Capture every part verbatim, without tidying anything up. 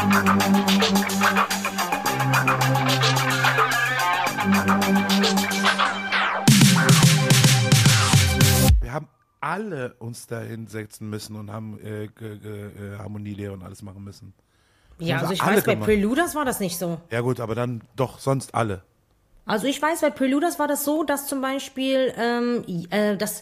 Wir haben alle uns da hinsetzen müssen und haben äh, ge, ge, äh, Harmonielehre und alles machen müssen. Ja, also ich alle weiß, bei gemacht. Preluders war das nicht so. Ja gut, aber dann doch sonst alle. Also ich weiß, bei Preluders war das so, dass zum Beispiel, ähm, äh, dass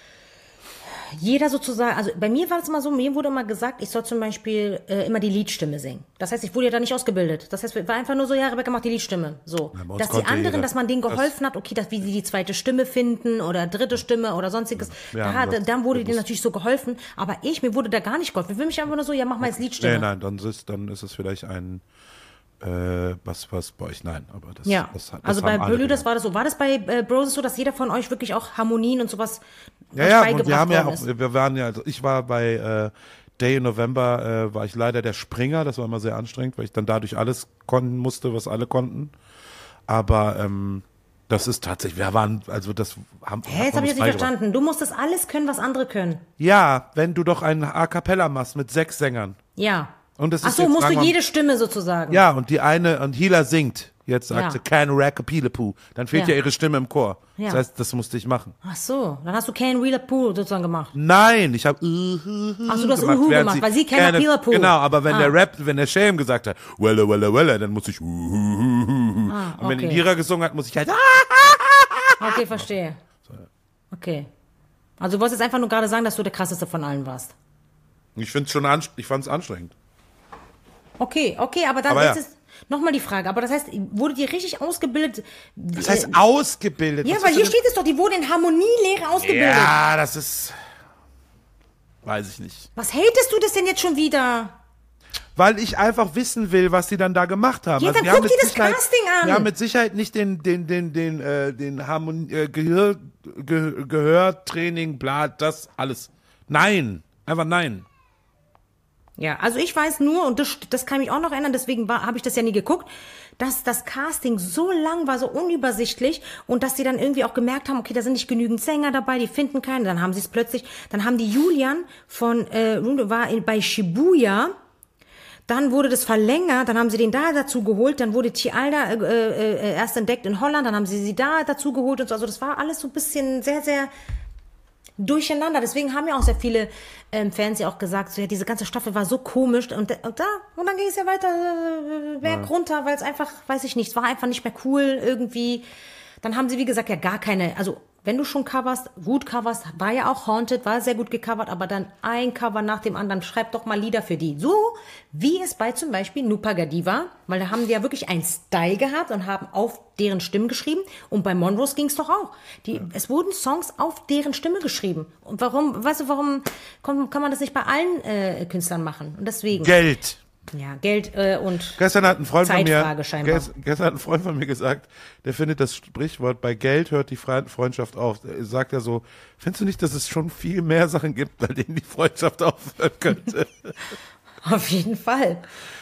jeder sozusagen, also bei mir war das immer so, mir wurde immer gesagt, ich soll zum Beispiel äh, immer die Liedstimme singen. Das heißt, ich wurde ja da nicht ausgebildet. Das heißt, war einfach nur so, ja, Rebecca macht die Liedstimme. So. Ja, bei uns dass die konnte anderen, jeder. dass man denen geholfen Das- hat, okay, dass, wie sie die zweite Stimme finden oder dritte Stimme oder sonstiges. Wir Da, haben da, das dann wurde denen gewusst. natürlich so geholfen. Aber ich, mir wurde da gar nicht geholfen. Ich will mich einfach nur so, ja, mach mal jetzt Liedstimme. Nee, nein, dann ist, dann ist es vielleicht ein, äh, was, was bei euch, nein, aber das, Ja, das, das also haben bei alle Preluders gemacht. war das so. War das bei äh, Broses so, dass jeder von euch wirklich auch Harmonien und sowas Ja, euch ja, und beigebracht wir haben ja worden auch, ist? wir waren ja, also ich war bei äh, Day in November, äh, war ich leider der Springer, das war immer sehr anstrengend, weil ich dann dadurch alles konnten musste, was alle konnten. Aber ähm, das ist tatsächlich, wir waren, also das haben Hä, jetzt habe ich das nicht verstanden. Du musstest alles können, was andere können. Ja, wenn du doch ein A Cappella machst mit sechs Sängern. Ja. Und das Ach ist so, jetzt, musst sagen du wir- jede Stimme sozusagen. Ja, und die eine, und Hila singt. Jetzt sagt Ja. sie, Can Rackapilepu. Dann fehlt Ja. ja. ihre Stimme im Chor. Ja. Das heißt, das musste ich machen. Ach so, dann hast du Can Wheeler Pool sozusagen gemacht. Nein, ich habe uh, uh, uh, Ach so, du hast Uhu während gemacht, weil sie Can keine- Appealapu. Genau, aber wenn Ah. der Rap, wenn der Shame gesagt hat, welle, welle, welle, dann muss ich uh, uh, uh, uh. Ah, Und wenn okay. Hira gesungen hat, muss ich halt ah. Okay, verstehe. Okay. Also du wolltest jetzt einfach nur gerade sagen, dass du der krasseste von allen warst. Ich find's schon anst- ich fand's anstrengend. Okay, okay, aber dann Aber jetzt ja. ist nochmal die Frage. Aber das heißt, wurde die richtig ausgebildet? Das heißt ausgebildet. Ja, Was weil ist hier denn- steht es doch, die wurde in Harmonielehre ausgebildet. Ja, das ist, weiß ich nicht. Was hatest du das denn jetzt schon wieder? Weil ich einfach wissen will, was die dann da gemacht haben. Ja, dann die haben guck mit dir das Sicherheit- Casting an. Die haben mit Sicherheit nicht den, den, den, den, äh, den Harmon äh, Gehör, Ge Gehörtraining, bla, das alles. Nein, einfach nein. Ja, also ich weiß nur, und das, das kann mich auch noch erinnern, deswegen habe ich das ja nie geguckt, dass das Casting so lang war, so unübersichtlich und dass sie dann irgendwie auch gemerkt haben, okay, da sind nicht genügend Sänger dabei, die finden keinen, dann haben sie es plötzlich, dann haben die Julian von, äh, war in, bei Shibuya, dann wurde das verlängert, dann haben sie den da dazu geholt, dann wurde Tialda äh, äh, erst entdeckt in Holland, dann haben sie sie da dazu geholt und so, also das war alles so ein bisschen sehr, sehr durcheinander. Deswegen haben ja auch sehr viele ähm, Fans ja auch gesagt, so, ja, diese ganze Staffel war so komisch und, und da und dann ging es ja weiter äh, berg runter, weil es einfach, weiß ich nicht, es war einfach nicht mehr cool irgendwie. Dann haben sie, wie gesagt, ja gar keine, also wenn du schon coverst, gut coverst, war ja auch Haunted, war sehr gut gecovert, aber dann ein Cover nach dem anderen, schreib doch mal Lieder für die. So wie es bei zum Beispiel Nupagadi war, weil da haben die ja wirklich einen Style gehabt und haben auf deren Stimmen geschrieben. Und bei Monrose ging es doch auch. Die, ja. Es wurden Songs auf deren Stimme geschrieben. Und warum, weißt du, warum kann, kann man das nicht bei allen äh, Künstlern machen? Und deswegen. Geld. Ja, Geld äh, und Gestern hat ein Freund von mir, Zeitfrage scheinbar. gest, gestern hat ein Freund von mir gesagt, der findet das Sprichwort, bei Geld hört die Fre Freundschaft auf. Er sagt ja so, findest du nicht, dass es schon viel mehr Sachen gibt, bei denen die Freundschaft aufhören könnte? Auf jeden Fall.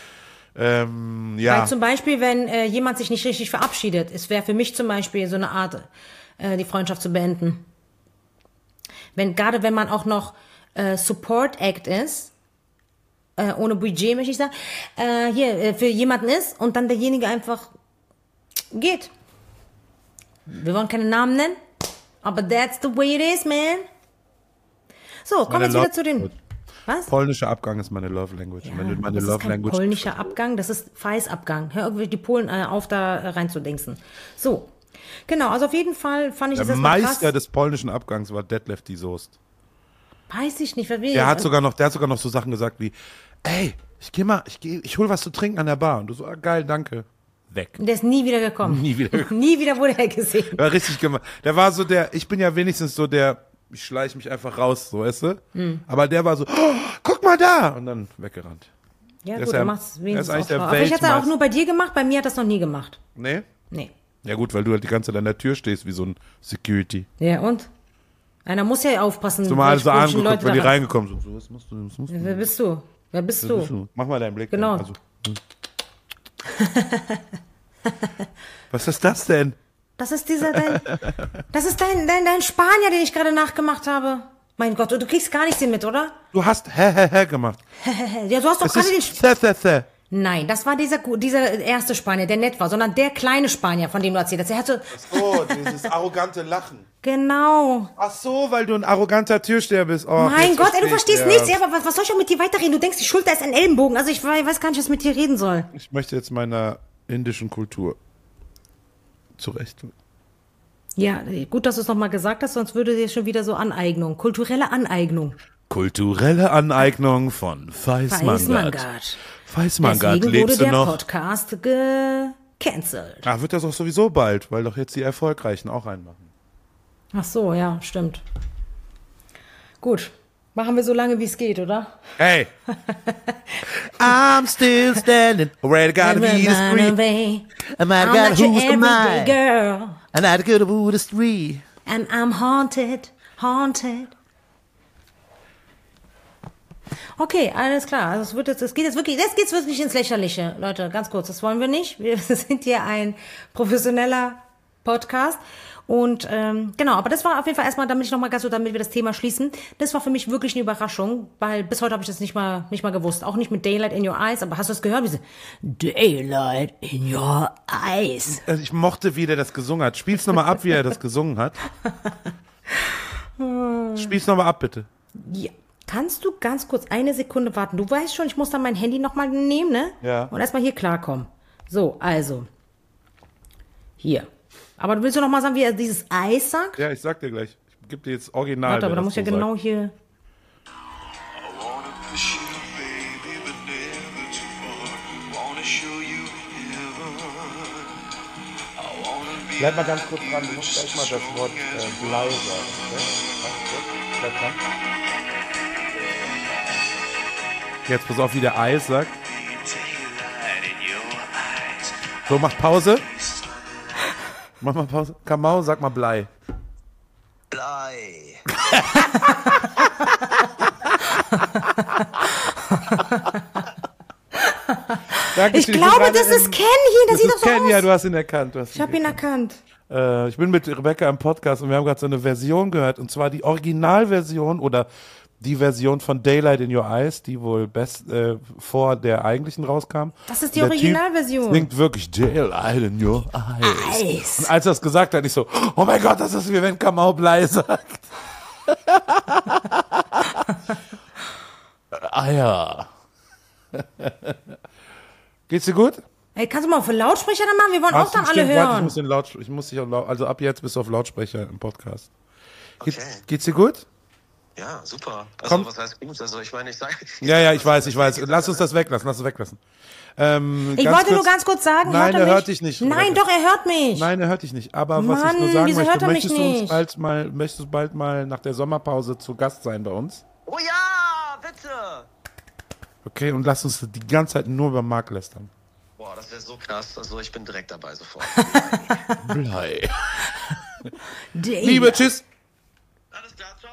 ähm, ja. Weil zum Beispiel, wenn äh, jemand sich nicht richtig verabschiedet, es wäre für mich zum Beispiel so eine Art, äh, die Freundschaft zu beenden. Wenn, gerade wenn man auch noch äh, Support Act ist, äh, ohne Budget, möchte ich sagen, äh, hier, äh, für jemanden ist und dann derjenige einfach geht. Wir wollen keine Namen nennen, aber that's the way it is, man. So, kommen wir jetzt wieder zu den... Was? Polnischer Abgang ist meine Love Language. Ja, meine meine das Love ist kein Language. polnischer Abgang, das ist Feißabgang. Hör irgendwie die Polen äh, auf, da äh, reinzudingsen. So, genau, also auf jeden Fall fand ich Der das erstmal Meister krass. des polnischen Abgangs war Detlef die Soest. Weiß ich nicht, wer will Der hat jetzt- sogar noch, der hat sogar noch so Sachen gesagt wie, ey, ich geh mal, ich geh, ich hol was zu trinken an der Bar. Und du so, ah, geil, danke. Weg. Der ist nie wieder gekommen. Nie wieder gekommen. Nie wieder wurde er gesehen. War richtig gemacht. Der war so der, ich bin ja wenigstens so der, ich schleich mich einfach raus, so, weißt du? Mhm. Aber der war so, oh, guck mal da! Und dann weggerannt. Ja Der ist gut, ja- er macht's der wenigstens ist eigentlich auch der schlau. Aber ich hatte auch Weltmeister. nur bei dir gemacht, bei mir hat das noch nie gemacht. Nee? Nee. Ja gut, weil du halt die ganze Zeit an der Tür stehst, wie so ein Security. Ja, und? Einer muss ja aufpassen, So mal welche so komischen angeguckt, wenn die da rein- reingekommen sind. So, was musst du, was musst du? Wer bist du? Wer bist Was bist du? du? Mach mal deinen Blick. Genau. Also, hm. Was ist das denn? Das ist dieser, dein, das ist dein, dein, dein Spanier, den ich gerade nachgemacht habe. Mein Gott, du kriegst gar nichts hier mit, oder? Du hast hä hä hä gemacht. Ja, du hast doch Es gerade den... ist thä, thä, thä. Nein, das war dieser, dieser erste Spanier, der nett war, sondern der kleine Spanier, von dem du erzählt hast. Er hatte, Ach so, dieses arrogante Lachen. genau. Ach so, weil du ein arroganter Türsteher bist. Oh, Mein jetzt Gott, ey, du verstehe ich, verstehst ja. nichts. Ja, aber was, was soll ich auch mit dir weiterreden? Du denkst, die Schulter ist ein Ellenbogen. Also ich weiß weiß gar nicht, was ich mit dir reden soll. Ich möchte jetzt meiner indischen Kultur zurecht. Ja, gut, dass du es nochmal gesagt hast, sonst würde dir schon wieder so Aneignung, kulturelle Aneignung. Kulturelle Aneignung von Weiß Feismangat. Mangat. Feismangat, Deswegen wurde lebst du der noch? Podcast gecancelt. Ah, wird das auch sowieso bald, weil doch jetzt die Erfolgreichen auch einen machen. Ach so, ja, stimmt. Gut, machen wir so lange, wie es geht, oder? Hey! I'm still standing, where I gotta be the street. Away. And I I'm got not your who's the everyday mine. girl. And I gotta go the street. And I'm haunted, haunted. Okay, alles klar. Also es wird jetzt, es geht jetzt wirklich, das geht's wirklich ins Lächerliche, Leute. Ganz kurz, das wollen wir nicht. Wir sind hier ein professioneller Podcast. Und ähm, genau, aber das war auf jeden Fall erstmal, damit ich noch mal ganz so, damit wir das Thema schließen. Das war für mich wirklich eine Überraschung, weil bis heute habe ich das nicht mal nicht mal gewusst. Auch nicht mit Daylight in Your Eyes. Aber hast du das gehört? Diese Daylight in Your Eyes. Also ich mochte, wie der das gesungen hat. Spiel's nochmal ab, wie er das gesungen hat. Spiel's nochmal ab, bitte. Ja. Kannst du ganz kurz eine Sekunde warten? Du weißt schon, ich muss dann mein Handy noch mal nehmen, ne? Ja. Und erstmal hier klarkommen. So, also. Hier. Aber du willst du noch mal sagen, wie er dieses Eis sagt? Ja, ich sag dir gleich. Ich gebe dir jetzt original. Warte, aber wer da das muss ja so genau sagt. hier... Bleib mal ganz kurz dran, du musst gleich mal das Wort äh, Blei sagen. Okay? Bleib dran. Jetzt pass auf, wie der Eis sagt. So, mach Pause. Mach mal Pause. Kamau, sag mal Blei. Blei. Danke, Ich bin glaube, gerade das in- ist Ken hier, das Das sieht ist doch so Ken, aus. ja, du hast ihn erkannt. Du hast Ich habe ihn erkannt. Äh, ich bin mit Rebecca im Podcast und wir haben gerade so eine Version gehört, und zwar die Originalversion oder die Version von Daylight in Your Eyes, die wohl best äh, vor der eigentlichen rauskam. Das ist die Und der Typ Originalversion. Singt wirklich Daylight in Your Eyes. Eis. Und als er das gesagt hat, ich so, oh mein Gott, das ist wie wenn Kamau Blei sagt. Ah ja. Geht's dir gut? Ey, kannst du mal auf den Lautsprecher dann machen? Wir wollen auch Hast du- dann alle stimmt, warte, ich hören. muss den Laut, ich muss dich auf laut, also ab jetzt bist du auf Lautsprecher im Podcast. Geht, Okay. Geht's dir gut? Ja, super. Also, Komm. was heißt gut? Also, ich meine, ich sage. Ja, ja, ich weiß, ich weiß. Lass uns das weglassen, lass uns weglassen. Ähm, Ich ganz wollte kurz, nur ganz kurz sagen, Nein, hört er er mich? hört dich nicht. Nein, Rebecca. doch, er hört mich. Nein, er hört dich nicht. Aber was ich Mann, nur sagen wieso möchte, hört er mich möchtest du uns nicht? bald mal, möchtest du bald mal nach der Sommerpause zu Gast sein bei uns? Oh ja, bitte! Okay, und lass uns die ganze Zeit nur über Marc lästern. Boah, das wäre so krass. Also, ich bin direkt dabei sofort. Blei. Der- Liebe, tschüss. Alles klar, ciao.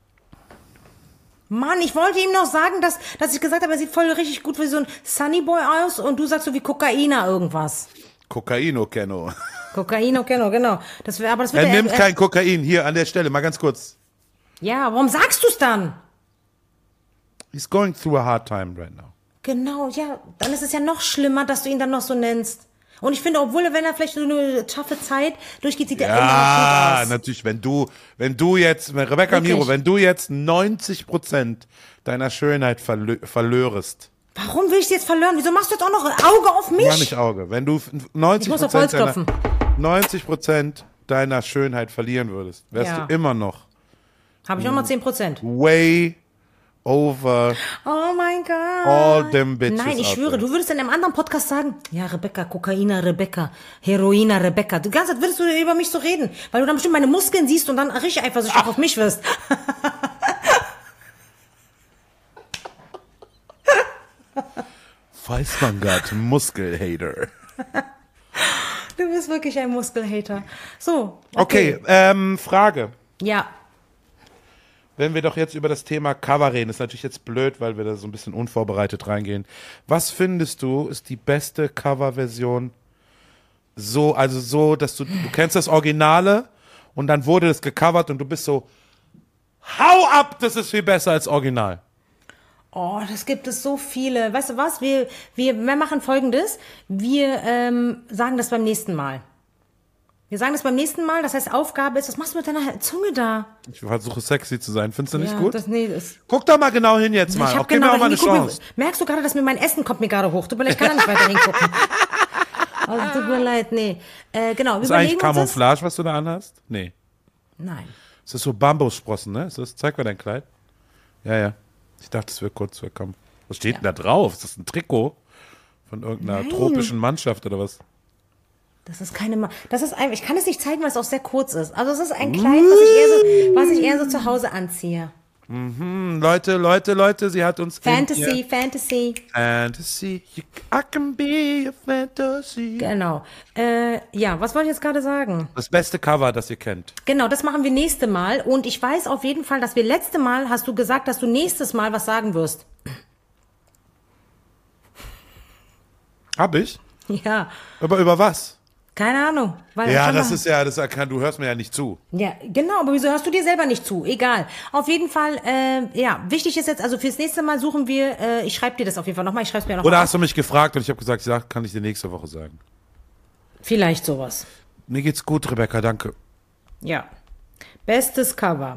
Mann, ich wollte ihm noch sagen, dass, dass ich gesagt habe, er sieht voll richtig gut wie so ein Sunnyboy aus und du sagst so wie Kokainer irgendwas. Kokaino, Kenno. Kokaino, genau, genau. Das wär, aber das wird Er er- nimmt er- kein Kokain. Hier, an der Stelle, mal ganz kurz. Ja, warum sagst du es dann? He's going through a hard time right now. Genau, ja, dann ist es ja noch schlimmer, dass du ihn dann noch so nennst. Und ich finde, obwohl er, wenn er vielleicht so eine taffe Zeit durchgeht, sieht er immer noch Ja, gut aus. natürlich, wenn du, wenn du jetzt, Rebecca Wirklich? Miro, wenn du jetzt neunzig Prozent deiner Schönheit verlö verlörest, Warum will ich sie jetzt verlieren? Wieso machst du jetzt auch noch Auge auf mich? ja nicht Auge, wenn du neunzig Ich muss auf Holz Prozent klopfen. deiner, neunzig Prozent deiner Schönheit verlieren würdest, wärst Ja. du immer noch Habe ich auch noch zehn Prozent. way over Oh mein Gott. all them bitches Nein, ich out schwöre, there. du würdest in einem anderen Podcast sagen, ja, Rebecca, Kokaina, Rebecca, Heroina, Rebecca. Du ganze Zeit würdest du über mich so reden, weil du dann bestimmt meine Muskeln siehst und dann richtig eifersüchtig auf mich wirst. Weiß man grad, Muskelhater. Du bist wirklich ein Muskelhater. So, Okay, okay. ähm, Frage. Ja, Wenn wir doch jetzt über das Thema Cover reden, ist natürlich jetzt blöd, weil wir da so ein bisschen unvorbereitet reingehen. Was findest du, ist die beste Coverversion? So, also so, dass du, du kennst das Originale und dann wurde das gecovert und du bist so, hau ab, das ist viel besser als Original. Oh, das gibt es so viele. Weißt du was? Wir, wir, wir machen Folgendes. Wir ähm, sagen das beim nächsten Mal. Wir sagen das beim nächsten Mal. Das heißt, Aufgabe ist, was machst du mit deiner Zunge da? Ich versuche sexy zu sein. Findest du nicht ja, gut? Das, nee, das, Guck doch mal genau hin jetzt mal. ich hab Auch gib genau mir auch mal eine dahin geguckt. Chance. Merkst du gerade, dass mir mein Essen kommt mir gerade hoch? Tut mir leid, ich kann da nicht weiter hingucken. Also, tut mir leid, nee. Äh, genau, wir Ist eigentlich überlegen uns das. Camouflage, was du da anhast? Nee. Nein. Ist das so Bambussprossen, ne? Ist das, zeig mal dein Kleid. Ja, ja. Ich dachte, es wird kurz wegkommen. Was steht denn da drauf? Ist das ein Trikot von irgendeiner Nein. tropischen Mannschaft oder was? Das ist keine, Ma das ist ein, ich kann es nicht zeigen, weil es auch sehr kurz ist. Also es ist ein Kleid, was ich eher so, was ich eher so zu Hause anziehe. Hm, Leute, Leute, Leute, sie hat uns Fantasy, in ihr Fantasy. Fantasy, you, I can be a fantasy. Genau. Äh, ja, was wollte ich jetzt gerade sagen? Das beste Cover, das ihr kennt. Genau, das machen wir nächste Mal. Und ich weiß auf jeden Fall, dass wir letzte Mal, hast du gesagt, dass du nächstes Mal was sagen wirst. Hab ich? Ja, Aber über was? keine Ahnung. Weil Ja, schon das mal- ist ja, das kann, du hörst mir ja nicht zu. Ja, genau, aber wieso hörst du dir selber nicht zu? Egal. Auf jeden Fall, äh, ja, wichtig ist jetzt, also fürs nächste Mal suchen wir, äh, ich schreibe dir das auf jeden Fall nochmal, ich schreibe es mir Oder nochmal. hast du mich gefragt und ich habe gesagt, ja, kann ich dir nächste Woche sagen. Vielleicht sowas. Mir geht's gut, Rebecca, danke. Ja. Bestes Cover.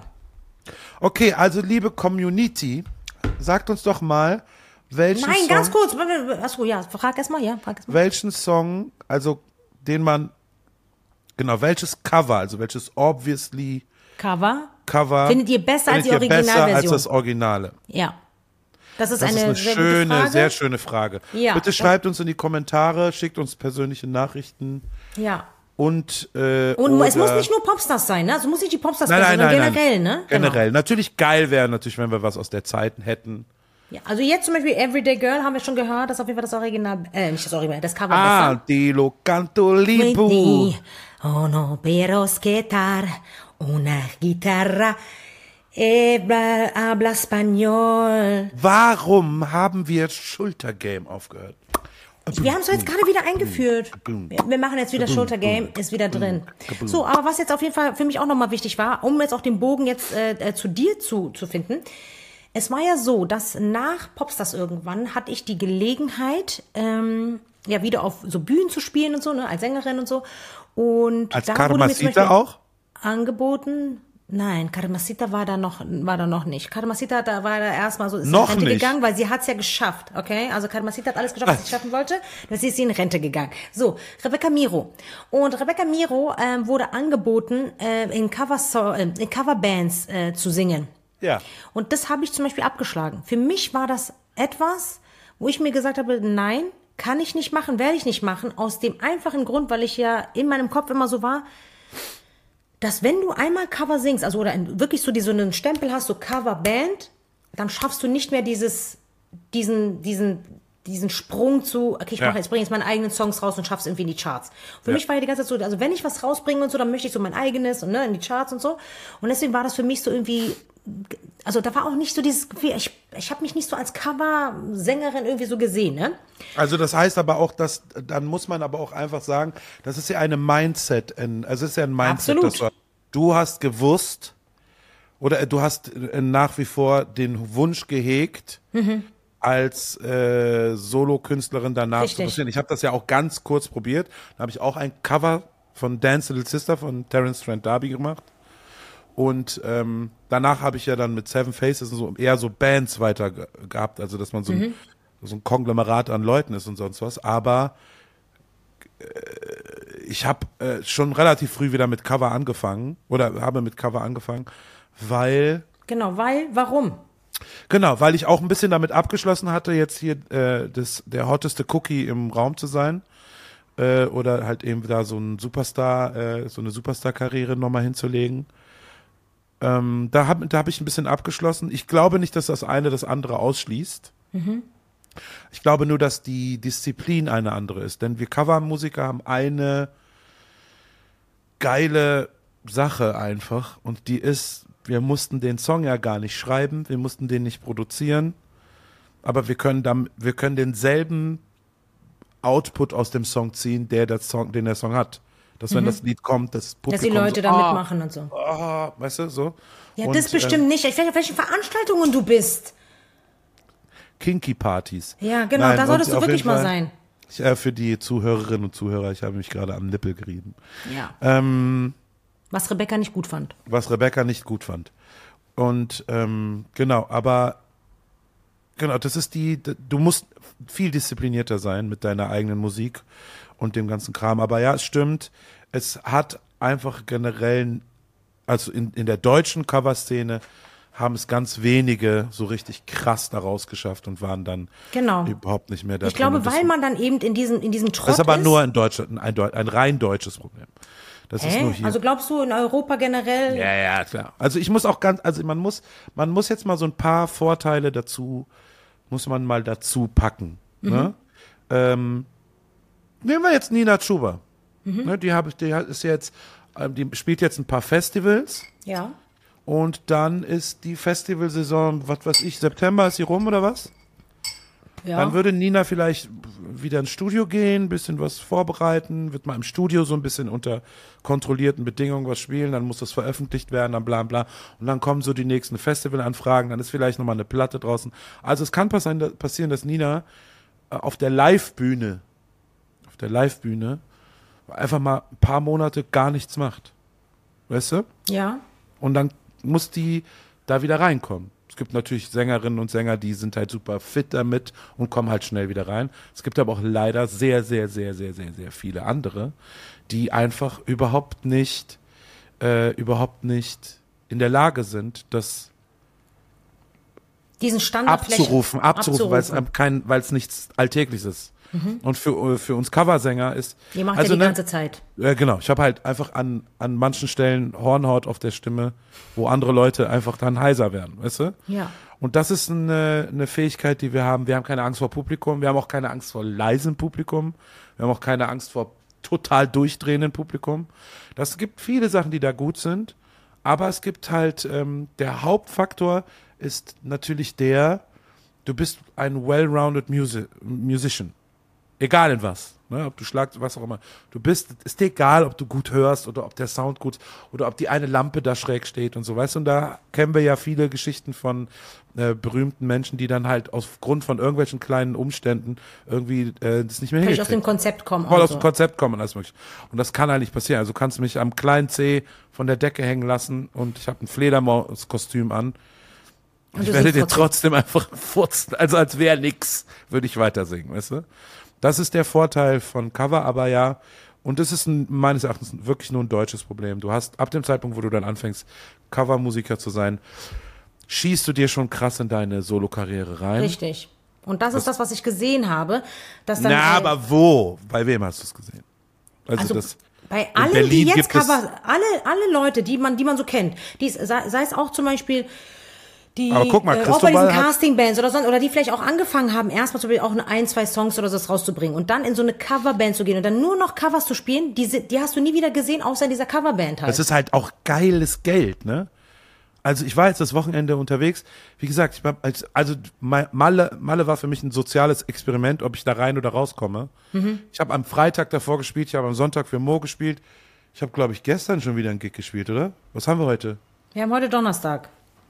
Okay, also liebe Community, sagt uns doch mal, welchen Nein, Song, ganz kurz. Achso, ja, frag erst mal, ja, frag erst mal. welchen Song, also den man, genau, welches Cover, also welches obviously Cover. Cover Findet ihr besser als findet die ihr besser als Originalversion? das Originale? Ja. Das ist Das eine, ist eine sehr gute schöne, Frage. sehr schöne Frage. Ja. Bitte schreibt uns in die Kommentare, schickt uns persönliche Nachrichten Ja. und äh, Und oder, es muss nicht nur Popstars sein, ne? Also muss nicht die Popstars nein, sein, nein, sondern nein, generell, nein. ne? Generell. Natürlich geil wäre natürlich, wenn wir was aus der Zeit hätten. Ja, also jetzt zum Beispiel Everyday Girl haben wir schon gehört, das ist auf jeden Fall das Original, äh, nicht das Original, das Cover Ah, besser. di lo canto libu. Whitney, oh no, pero esquetar una guitarra, e bla- habla español. Warum haben wir Schultergame aufgehört? Wir haben es jetzt gerade wieder eingeführt. Wir, wir machen jetzt wieder Shoulder Game, ist wieder drin. So, aber was jetzt auf jeden Fall für mich auch nochmal wichtig war, um jetzt auch den Bogen jetzt äh, äh, zu dir zu, zu finden. Es war ja so, dass nach Popstars irgendwann hatte ich die Gelegenheit, ähm, ja wieder auf so Bühnen zu spielen und so, ne, als Sängerin und so. Und Als da wurde mir zum Karmasita Beispiel auch? angeboten. Nein, Karmasita war da noch, war da noch nicht. Karmasita da war da erstmal so, ist Noch in Rente nicht? gegangen, weil sie hat's ja geschafft, okay? Also Karmasita hat alles geschafft, was sie schaffen wollte. Dann ist sie in Rente gegangen. So, Rebecca Miro. Und Rebecca Miro ähm, wurde angeboten, äh, in, Cover äh, in Coverbands äh, zu singen. Ja. Und das habe ich zum Beispiel abgeschlagen. Für mich war das etwas, wo ich mir gesagt habe, nein, kann ich nicht machen, werde ich nicht machen, aus dem einfachen Grund, weil ich ja in meinem Kopf immer so war, dass wenn du einmal Cover singst, also oder ein- wirklich so, die, so einen Stempel hast, so Coverband, dann schaffst du nicht mehr dieses, diesen, diesen, diesen Sprung zu, okay, ich Ja. mache jetzt, bringe jetzt meine eigenen Songs raus und schaff's irgendwie in die Charts. Für Ja. mich war ja die ganze Zeit so, also wenn ich was rausbringe und so, dann möchte ich so mein eigenes und ne, in die Charts und so. Und deswegen war das für mich so irgendwie, also da war auch nicht so dieses Gefühl, ich, ich habe mich nicht so als Cover-Sängerin irgendwie so gesehen, ne? Also das heißt aber auch, dass dann muss man aber auch einfach sagen, das ist ja eine Mindset, in, also es ist ja ein Mindset, Absolut. dass du, du hast gewusst oder du hast äh, nach wie vor den Wunsch gehegt, Mhm. als äh, Solo-Künstlerin danach Richtig. zu passieren. Ich habe das ja auch ganz kurz probiert. Da habe ich auch ein Cover von Dance Little Sister von Terence Trent D'Arby gemacht. Und ähm, danach habe ich ja dann mit Seven Faces und so eher so Bands weiter ge gehabt, also dass man so, ein, so ein Konglomerat an Leuten ist und sonst was. Aber äh, ich habe äh, schon relativ früh wieder mit Cover angefangen oder habe mit Cover angefangen, weil Genau, weil, warum? genau, weil ich auch ein bisschen damit abgeschlossen hatte, jetzt hier äh, das, der hotteste Cookie im Raum zu sein äh, oder halt eben da so ein Superstar, äh, so eine Superstar-Karriere nochmal hinzulegen. Ähm, da habe da hab ich ein bisschen abgeschlossen. Ich glaube nicht, dass das eine das andere ausschließt. Ich glaube nur, dass die Disziplin eine andere ist. Denn wir Covermusiker haben eine geile Sache einfach. Und die ist, wir mussten den Song ja gar nicht schreiben, wir mussten den nicht produzieren. Aber wir können, dann, wir können denselben Output aus dem Song ziehen, der der Song, den der Song hat. Dass wenn das Lied kommt, das Publikum Dass die Leute so, da ah, mitmachen und so. ah, weißt du, so. Ja, Und, das bestimmt ähm, nicht. Ich weiß nicht, auf welchen Veranstaltungen du bist. Kinky-Partys. Ja, genau, Nein, da und solltest du auf wirklich jeden mal Fall- sein. Ich, äh, für die Zuhörerinnen und Zuhörer, ich habe mich gerade am Nippel gerieben. Ja. Ähm, Was Rebecca nicht gut fand. was Rebecca nicht gut fand. Und ähm, genau, aber genau, das ist die, d- du musst viel disziplinierter sein mit deiner eigenen Musik und dem ganzen Kram. Aber ja, es stimmt, es hat einfach generell, also in, in der deutschen Coverszene haben es ganz wenige so richtig krass da rausgeschafft und waren dann Genau. überhaupt nicht mehr da Ich drin. glaube, Und das, weil man dann eben in diesem, in diesem Trott das ist aber ist. nur in Deutschland ein, Deu- ein rein deutsches Problem. Das ist nur Hä? hier. Also glaubst du in Europa generell? Ja, ja, klar. Also ich muss auch ganz, also man muss, man muss jetzt mal so ein paar Vorteile dazu, muss man mal dazu packen. Ne? Ähm, nehmen wir jetzt Nina Chuba. Ne, die habe ich, die hat- ist jetzt, ähm, die spielt jetzt ein paar Festivals Ja. und dann ist die Festivalsaison, was weiß ich, September ist sie rum oder was? Ja. Dann würde Nina vielleicht wieder ins Studio gehen, bisschen was vorbereiten, wird mal im Studio so ein bisschen unter kontrollierten Bedingungen was spielen, dann muss das veröffentlicht werden, dann bla bla. Und dann kommen so die nächsten Festivalanfragen, dann ist vielleicht nochmal eine Platte draußen. Also es kann passieren, passieren dass Nina äh, auf der Live-Bühne, auf der Live-Bühne einfach mal ein paar Monate gar nichts macht. Weißt du? Ja. Und dann muss die da wieder reinkommen. Es gibt natürlich Sängerinnen und Sänger, die sind halt super fit damit und kommen halt schnell wieder rein. Es gibt aber auch leider sehr, sehr, sehr, sehr, sehr, sehr viele andere, die einfach überhaupt nicht, äh, überhaupt nicht in der Lage sind, das Diesen Standard abzurufen, abzurufen, weil es abzurufen. einem kein, weil es nichts Alltägliches ist. Und für, für uns Coversänger ist, Die macht also ja die ne, ganze Zeit. ja, genau. Ich habe halt einfach an, an manchen Stellen Hornhaut auf der Stimme, wo andere Leute einfach dann heiser werden, weißt du? Ja. Und das ist eine, eine Fähigkeit, die wir haben. Wir haben keine Angst vor Publikum, wir haben auch keine Angst vor leisem Publikum, wir haben auch keine Angst vor total durchdrehenden Publikum. Das gibt viele Sachen, die da gut sind, aber es gibt halt, ähm, der Hauptfaktor ist natürlich der, du bist ein well-rounded Musi- Musician. Egal in was, ne? Ob du schlagst, was auch immer. Du bist, ist dir egal, ob du gut hörst oder ob der Sound gut ist oder ob die eine Lampe da schräg steht und so, weißt du. Und da kennen wir ja viele Geschichten von äh, berühmten Menschen, die dann halt aufgrund von irgendwelchen kleinen Umständen irgendwie äh, das nicht mehr Vielleicht aus dem hingekriegt. Konzept kommen. Voll aus Also. dem Konzept kommen und alles mögliche. Und das kann halt nicht passieren. Also du kannst mich am kleinen Zeh von der Decke hängen lassen und ich habe ein Fledermauskostüm an. Und Ich du werde singst dir trotzdem. trotzdem einfach furzen, also als wäre nix, würde ich weiter singen, weißt du? Das ist der Vorteil von Cover, aber ja, und das ist ein, meines Erachtens wirklich nur ein deutsches Problem. Du hast ab dem Zeitpunkt, wo du dann anfängst, Covermusiker zu sein, schießt du dir schon krass in deine Solokarriere rein. Richtig. Und das ist das, was ich gesehen habe. Dass dann, Na, äh, aber wo? Bei wem hast du es gesehen? Also, Also das, bei in allen, die Berlin jetzt gibt es- Cover, alle, alle Leute, die man, die man so kennt, die, es- sei, sei es auch zum Beispiel die, Aber guck mal, äh, auch bei Cristobal diesen hat- Castingbands oder sonst, oder die vielleicht auch angefangen haben, erstmal zum Beispiel auch eine ein, zwei Songs oder so rauszubringen und dann in so eine Coverband zu gehen und dann nur noch Covers zu spielen, die, si- die hast du nie wieder gesehen, außer in dieser Coverband halt. das ist halt auch geiles Geld, ne? Also ich war jetzt das Wochenende unterwegs. Wie gesagt, ich hab als, also Ma- Malle, Malle war für mich ein soziales Experiment, ob ich da rein oder rauskomme. Mhm. Ich habe am Freitag davor gespielt, ich habe am Sonntag für Mo gespielt. Ich habe, glaube ich, gestern schon wieder einen Gig gespielt, oder? Was haben wir heute? Wir haben heute Donnerstag.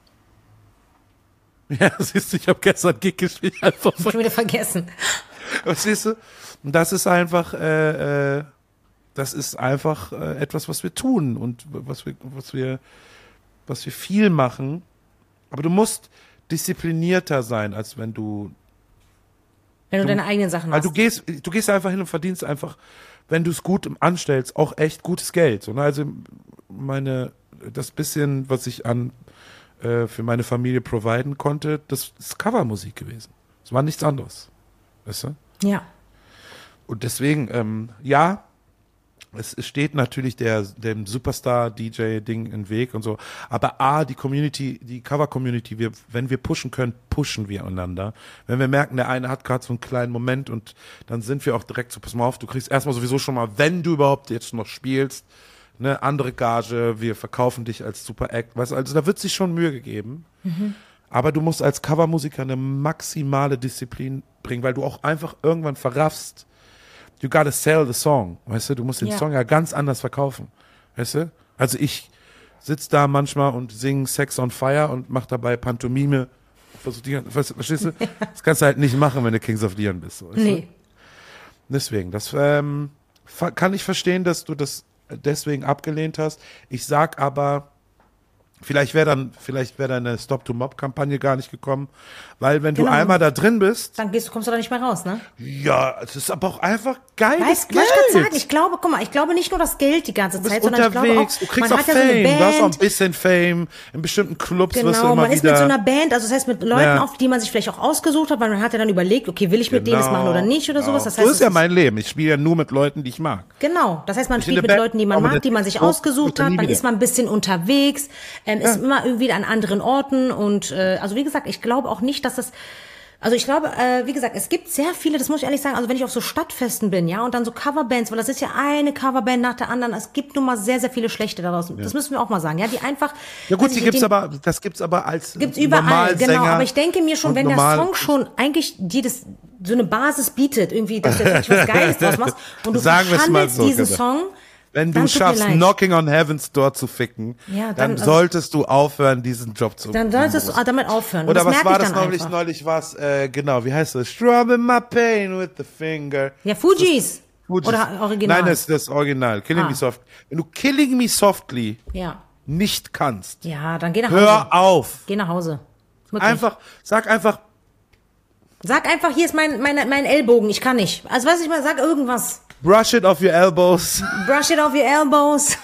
Ja, siehst du, ich habe gestern einen Gig gespielt. Einfach von, Schon wieder vergessen. was siehst du? Und das ist einfach, äh, äh, das ist einfach äh, etwas, was wir tun und was wir, was wir, was wir viel machen. Aber du musst disziplinierter sein, als wenn du, Wenn du, deine eigenen Sachen weil hast. du gehst, du gehst einfach hin und verdienst einfach, wenn du es gut anstellst, auch echt gutes Geld. So, ne? Also meine, das bisschen, was ich an äh, für meine Familie providen konnte, das ist Covermusik gewesen. Es war nichts anderes. Weißt du? Ja. Und deswegen, ähm, ja, es es steht natürlich der, dem Superstar-D J-Ding im Weg und so. Aber A, die Community, die Cover-Community, wir, wenn wir pushen können, pushen wir einander. Wenn wir merken, der eine hat gerade so einen kleinen Moment und dann sind wir auch direkt so, pass mal auf, du kriegst erstmal sowieso schon mal, wenn du überhaupt jetzt noch spielst, ne, andere Gage, wir verkaufen dich als Super-Act, weißt du, also da wird sich schon Mühe gegeben. Aber du musst als Covermusiker eine maximale Disziplin bringen, weil du auch einfach irgendwann verraffst, you gotta sell the song, weißt du, du musst den Ja. Song ja ganz anders verkaufen, weißt du? Also ich sitz da manchmal und sing Sex on Fire und mach dabei Pantomime versuch die, verstehst du? Das kannst du halt nicht machen, wenn du Kings of Leon bist. So, weißt Nee. du? Deswegen, das ähm, fa- kann ich verstehen, dass du das deswegen abgelehnt hast. Ich sag aber, vielleicht wäre dann, vielleicht wäre deine Stop-to-Mob-Kampagne gar nicht gekommen, weil wenn Genau. du einmal da drin bist, Dann gehst, kommst du da nicht mehr raus, ne? ja, es ist aber auch einfach geiles Weißt, Geld. wollte ich gerade sagen, ich glaube, guck mal, ich glaube nicht nur das Geld die ganze Du bist Zeit, sondern ich glaube auch, unterwegs, du kriegst man auch hat ja so eine Fame, du hast auch ein Band. bisschen Fame, in bestimmten Clubs wirst du Genau, immer man ist wieder... mit so einer Band, also das heißt mit Leuten Ja. auch, die man sich vielleicht auch ausgesucht hat, weil man hat ja dann überlegt, okay, will ich mit denen das machen oder nicht oder sowas. Das so heißt, ist es ja mein Leben, ich spiele ja nur mit Leuten, die ich mag. Genau, das heißt, man Ich in spielt der mit Band, Leuten, die man aber mag, der- die man sich oh, ausgesucht wird dann hat, nie dann wieder. ist man ein bisschen unterwegs, ähm, ist immer irgendwie an anderen Orten und äh, also wie gesagt, ich glaube auch nicht, dass das also ich glaube, äh, wie gesagt, es gibt sehr viele, das muss ich ehrlich sagen, also wenn ich auf so Stadtfesten bin, ja, und dann so Coverbands, weil das ist ja eine Coverband nach der anderen, es gibt nun mal sehr, sehr viele schlechte da draußen. Das müssen wir auch mal sagen, ja, die einfach... Ja gut, weiß die ich, gibt's den- aber, das gibt's aber als Gibt's überall, Normalsänger genau. Aber ich denke mir schon, und wenn normal- der Song schon eigentlich dir das, so eine Basis bietet, irgendwie, dass du jetzt wirklich was Geiles draus machst und du Sagen wir's mal verhandelst so, diesen genau. Song, Wenn dann du tut mir schaffst, leid. Knocking on Heaven's Door zu ficken, Ja, dann- dann, also- solltest du aufhören, diesen Job zu dann solltest du ah, damit aufhören. Und Oder das was merke war ich das dann neulich? einfach. Neulich war es, äh, genau, wie heißt das? Strubbing my pain with the finger. Ja, Fujis. Fujis. Oder Original. Nein, das ist das Original. Killing Ah. Me Soft. Wenn du Killing Me Softly Ja. nicht kannst, Ja, dann geh nach Hause. hör auf. Geh nach Hause. Wirklich. Einfach, sag einfach, Sag einfach, hier ist mein, mein, mein Ellbogen, ich kann nicht. Also weiß ich mal, sag irgendwas. brush it off your elbows. Brush it off your elbows.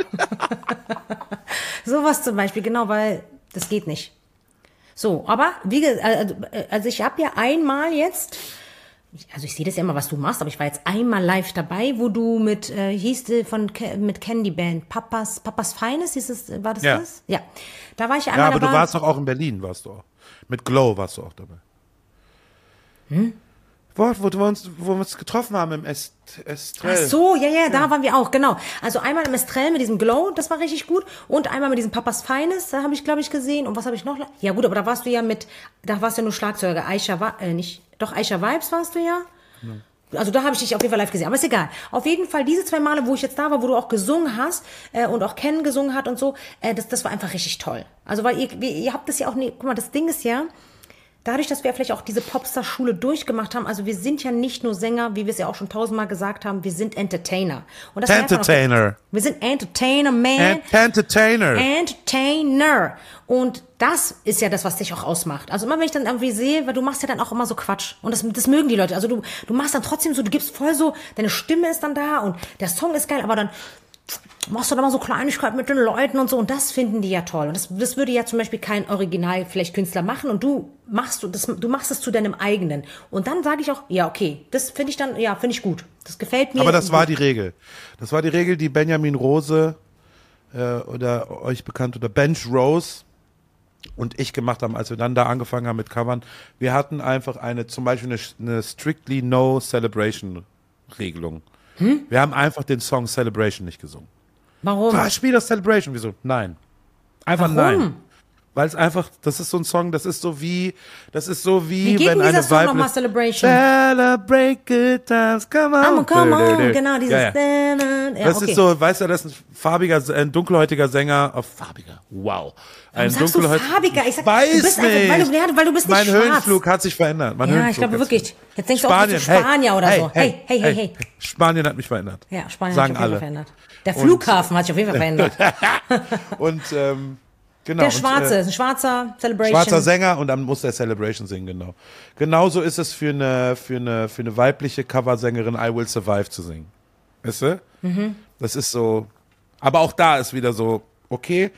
Sowas zum Beispiel, genau, weil das geht nicht. So, aber wie ge- also, also ich habe ja einmal jetzt, also ich sehe das ja immer, was du machst, aber ich war jetzt einmal live dabei, wo du mit, äh, hieß die von Ke- mit Candy Band, Papas, Papas Feines, hieß es, war das Ja. das? Ja. Da war ich Ja, einmal aber dabei. du warst doch auch in Berlin, warst du auch. Mit Glow warst du auch dabei. Hm? Wo, wo, wir uns, wo wir uns getroffen haben im Est Estrell. Ach so, ja, ja, da waren wir auch, genau. Also einmal im Estrell mit diesem Glow, das war richtig gut. Und einmal mit diesem Papas Feines, da habe ich, glaube ich, gesehen. Und was habe ich noch? Ja gut, aber da warst du ja mit, da warst du ja nur Schlagzeuger. Aisha, war, äh, nicht, doch Aisha Vibes warst du ja. Also da habe ich dich auf jeden Fall live gesehen. Aber ist egal. Auf jeden Fall diese zwei Male, wo ich jetzt da war, wo du auch gesungen hast äh, und auch Ken gesungen hat und so, äh, das, das war einfach richtig toll. Also weil ihr, ihr, ihr habt das ja auch nicht, guck mal, das Ding ist ja, dadurch, dass wir vielleicht auch diese Popstar-Schule durchgemacht haben, also wir sind ja nicht nur Sänger, wie wir es ja auch schon tausendmal gesagt haben, wir sind Entertainer. Und das war einfach noch- Entertainer. Wir sind Entertainer, man. Ent- Entertainer. Entertainer. Und das ist ja das, was dich auch ausmacht. Also immer, wenn ich dann irgendwie sehe, weil du machst ja dann auch immer so Quatsch. Und das, das mögen die Leute. Also du, du machst dann trotzdem so, du gibst voll so, deine Stimme ist dann da und der Song ist geil, aber dann machst du dann mal so Kleinigkeiten mit den Leuten und so. Und das finden die ja toll. Und das, das würde ja zum Beispiel kein Original vielleicht Künstler machen. Und du machst, du, das, du machst es zu deinem eigenen. Und dann sage ich auch, ja, okay, das finde ich dann, ja, finde ich gut. Das gefällt mir. Aber das war die Regel. Das war die Regel, die Benjamin Rose äh, oder euch bekannt oder Bench Rose und ich gemacht haben, als wir dann da angefangen haben mit Covern. Wir hatten einfach eine, zum Beispiel eine, eine Strictly No Celebration Regelung. Hm? Wir haben einfach den Song Celebration nicht gesungen. Warum? Ah, spiel das Celebration. Wieso? Nein. Einfach Warum? nein. Weil es einfach, das ist so ein Song, das ist so wie, das ist so wie, Wie geht wenn denn dieser eine Song Weibli- nochmal, Celebration? Celebrate good times, come on. Ah, come on, genau, dieses. Ja, ja. Ja, Das okay. ist so, weißt du, das ist ein farbiger, ein dunkelhäutiger Sänger, oh, farbiger, wow. Ein sagst du dunkelhäut- farbiger? Ich sag, weiß du bist nicht. einfach, weil du- ja, weil du bist nicht mein schwarz. Höhenflug hat sich verändert. Mein Ja, ich Höhenflug glaube hat sich wirklich. verändert. Jetzt denkst du auch, du bist Spanier oder so. Hey, hey, hey, hey. Spanien hat mich verändert. Ja, Spanien Sagen hat sich auf jeden alle. Fall verändert. Der Flughafen hat sich auf jeden Fall verändert. Und ähm, genau. Der und, Schwarze, äh, ist ein schwarzer Celebration. Schwarzer Sänger und dann muss der Celebration singen, genau. Genauso ist es für eine, für eine, für eine weibliche Coversängerin I Will Survive zu singen. Weißt du? Mhm. Das ist so, aber auch da ist wieder so, okay.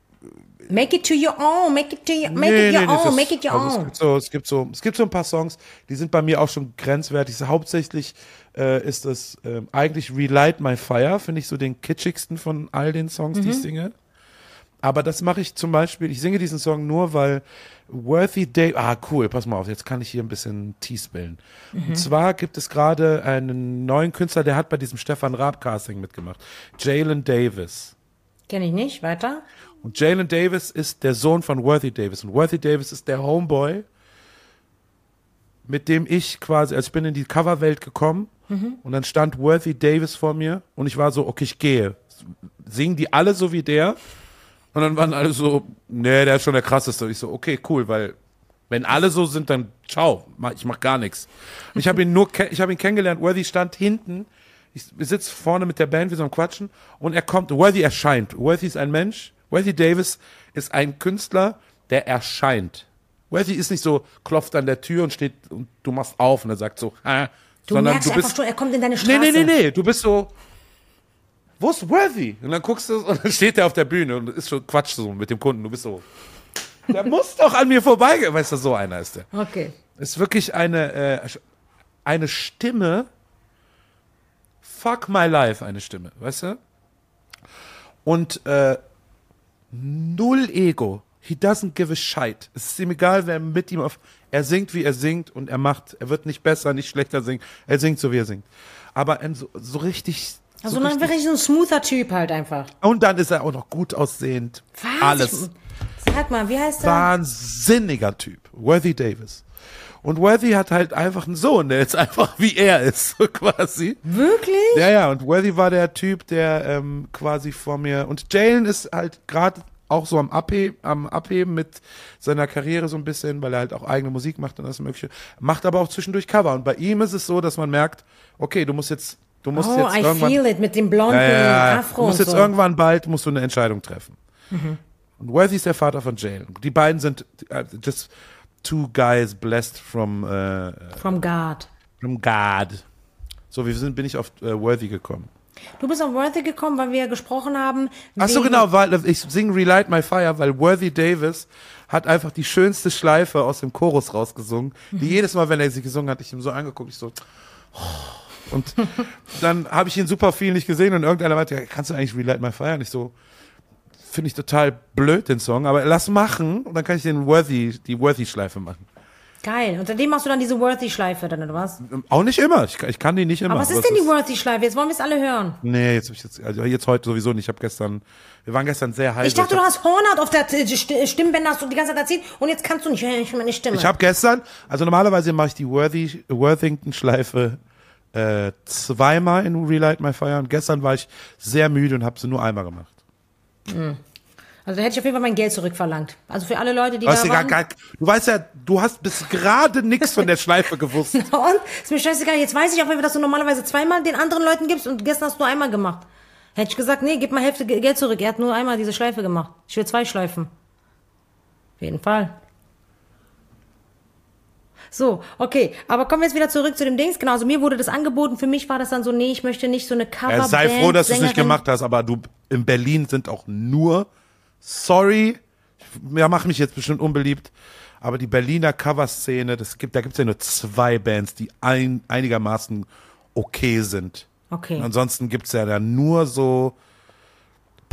Make it to your own, make it to your, make Nee, it your nee, das own, ist- make it your also own. Es gibt, so, es, gibt so, es gibt so ein paar Songs, die sind bei mir auch schon grenzwertig. Hauptsächlich äh, ist das äh, eigentlich Relight My Fire, finde ich so den kitschigsten von all den Songs, Mhm. die ich singe. Aber das mache ich zum Beispiel, ich singe diesen Song nur, weil Worthy Day, ah cool, pass mal auf, jetzt kann ich hier ein bisschen teaspillen. Mhm. Und zwar gibt es gerade einen neuen Künstler, der hat bei diesem Stefan Raab Casting mitgemacht. Jalen Davis. Kenn ich nicht, weiter. Und Jalen Davis ist der Sohn von Worthy Davis. Und Worthy Davis ist der Homeboy, mit dem ich quasi, also ich bin in die Coverwelt gekommen und dann stand Worthy Davis vor mir und ich war so, okay, ich gehe. Singen die alle so wie der? Und dann waren alle so, nee, der ist schon der krasseste. Und ich so, okay, cool, weil Wenn alle so sind, dann ciao, mach- ich mach gar nichts. Und ich habe ihn nur, ke- ich habe ihn kennengelernt. Worthy stand hinten. Ich sitze vorne mit der Band, wir so am Quatschen. Und er kommt. Worthy erscheint. Worthy ist ein Mensch. Worthy Davis ist ein Künstler, der erscheint. Worthy ist nicht so, klopft an der Tür und steht und du machst auf und er sagt so, ah, Du sondern merkst du einfach bist. schon, er kommt in deine Straße. Nee, nee, nee, nee. Du bist so. Wo ist Worthy? Und dann guckst du und dann steht er auf der Bühne und ist schon Quatsch so mit dem Kunden. Du bist so. Der muss doch an mir vorbeigehen. Weißt du, so einer ist der. Okay. Ist wirklich eine, äh, eine Stimme. Fuck my life, eine Stimme, weißt du? Und äh, null Ego. He doesn't give a shit. Es ist ihm egal, wer mit ihm auf. Er singt, wie er singt und er macht. Er wird nicht besser, nicht schlechter singen. Er singt so, wie er singt. Aber ähm, so, so richtig. Also so dann richtig, wirklich so ein smoother Typ halt einfach. und dann ist er auch noch gut aussehend. Was? Alles. Ich, sag mal, wie heißt er? Wahnsinniger Typ. Worthy Davis. Und Worthy hat halt einfach einen Sohn, der jetzt einfach wie er ist, so quasi. Wirklich? Ja, ja, und Worthy war der Typ, der ähm, quasi vor mir. Und Jalen ist halt gerade auch so am, Abhe am Abheben mit seiner Karriere so ein bisschen, weil er halt auch eigene Musik macht und alles Mögliche. Macht aber auch zwischendurch Cover. Und bei ihm ist es so, dass man merkt, okay, du musst jetzt, du musst Oh, jetzt I irgendwann. feel it mit dem blonden Ja, ja, ja. Afro Du musst und jetzt so. irgendwann bald musst du eine Entscheidung treffen. Und Worthy ist der Vater von Jalen. Die beiden sind uh, just two guys blessed from, uh, From God. from God. So, wie sind, bin ich auf uh, Worthy gekommen? Du bist auf Worthy gekommen, weil wir ja gesprochen haben. Ach so, wegen- genau, weil ich singe Relight My Fire, weil Worthy Davis hat einfach die schönste Schleife aus dem Chorus rausgesungen, die jedes Mal, wenn er sie gesungen hat, ich ihm so angeguckt, ich so, und dann habe ich ihn super viel nicht gesehen und irgendeiner meinte, ja, kannst du eigentlich Relight My Fire? Und ich so, finde ich total blöd, den Song, aber lass machen und dann kann ich den Worthy, die Worthy-Schleife machen. Geil. Und seitdem machst du dann diese Worthy-Schleife dann, oder was? Auch nicht immer, ich, kann- ich kann die nicht immer. Aber was ist es denn die Worthy-Schleife? Jetzt wollen wir es alle hören. Nee, jetzt hab ich jetzt, also jetzt heute sowieso nicht, ich habe gestern, wir waren gestern sehr heiß. Ich dachte, du hast Hornhaut auf der T- St- Stimmbänder, hast du die ganze Zeit erzählt und jetzt kannst du nicht hören, ich höre meine Stimme. Ich habe gestern, also normalerweise mache ich die Worthy, Worthington-Schleife äh, zweimal in Relight My Fire und gestern war ich sehr müde und habe sie nur einmal gemacht. Also da hätte ich auf jeden Fall mein Geld zurückverlangt. Also für alle Leute, die Du, hast da ja gar, waren. gar, du weißt ja, du hast bis gerade nichts von der Schleife gewusst. Und? Ist mir scheißegal. Jetzt weiß ich auf jeden Fall, dass du normalerweise zweimal den anderen Leuten gibst und gestern hast du nur einmal gemacht. Hätte ich gesagt, nee, gib mal Hälfte Ge- Geld zurück. Er hat nur einmal diese Schleife gemacht. Ich will zwei Schleifen. Auf jeden Fall. So, okay. Aber kommen wir jetzt wieder zurück zu dem Dings. Genau, also mir wurde das angeboten. Für mich war das dann so, nee, ich möchte nicht so eine Coverband. Ja, sei froh, dass du es nicht Sängerin. gemacht hast, aber du, in Berlin sind auch nur, sorry, ja, mach mich jetzt bestimmt unbeliebt, aber die Berliner Coverszene, das gibt, da gibt es ja nur zwei Bands, die ein, einigermaßen okay sind. Okay. Und ansonsten gibt's ja da nur so, pff,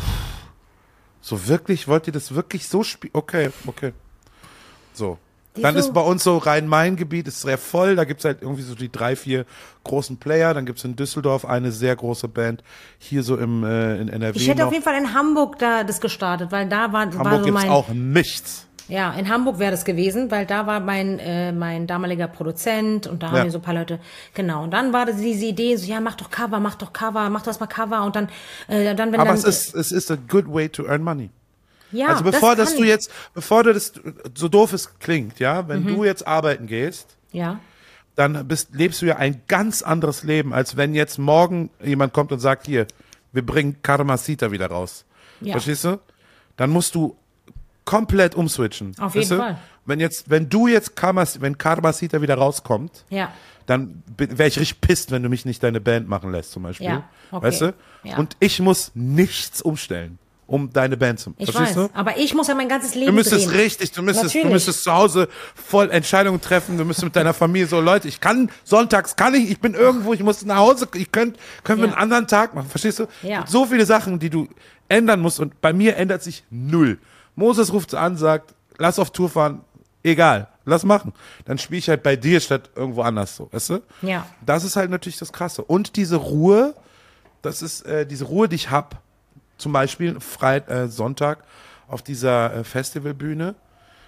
so wirklich, wollt ihr das wirklich so spielen? Okay, okay. So. Die Dann so- ist bei uns so Rhein-Main-Gebiet ist sehr voll, da gibt's halt irgendwie so die drei, vier großen Player, dann gibt's in Düsseldorf eine sehr große Band, hier so im äh, in N R W Ich hätte noch. auf jeden Fall in Hamburg da das gestartet, weil da war, war Hamburg so gibt's mein... auch nichts. Ja, in Hamburg wäre das gewesen, weil da war mein äh, mein damaliger Produzent und da haben Ja. wir so ein paar Leute, genau. Und dann war das diese Idee, so ja, mach doch Cover, mach doch Cover, mach doch erstmal Cover und dann, äh, dann wenn Aber dann... es ist es ist a good way to earn money. ja, Also bevor das dass kann du ich. jetzt, bevor du das, so doof es klingt, ja, wenn Mhm. du jetzt arbeiten gehst, Ja, dann bist, lebst du ja ein ganz anderes Leben, als wenn jetzt morgen jemand kommt und sagt, hier, wir bringen Karmasita wieder raus. Ja. Verstehst du? Dann musst du komplett umswitchen. Auf weißt jeden du? Fall. Wenn jetzt, wenn du jetzt Karmas, wenn Karmasita wieder rauskommt, ja. dann wäre ich richtig pisst, wenn du mich nicht deine Band machen lässt, zum Beispiel. Ja, okay. Weißt du? Ja. Und ich muss nichts umstellen, um deine Band zu machen. Ich Verstehst weiß, du? aber ich muss ja mein ganzes Leben Du müsstest drehen. richtig, du müsstest, du Natürlich. müsstest zu Hause voll Entscheidungen treffen, du müsstest mit deiner Familie so, Leute, ich kann, sonntags kann ich, ich bin irgendwo, ich muss nach Hause, ich könnt, können wir Ja. einen anderen Tag machen, verstehst du? Ja. So viele Sachen, die du ändern musst und bei mir ändert sich null. Moses ruft an, sagt, lass auf Tour fahren, egal, lass machen. Dann spiele ich halt bei dir statt irgendwo anders so, weißt du? Ja. Das ist halt natürlich das Krasse. Und diese Ruhe, das ist äh, diese Ruhe, die ich hab, zum Beispiel Freit äh, Sonntag auf dieser äh, Festivalbühne,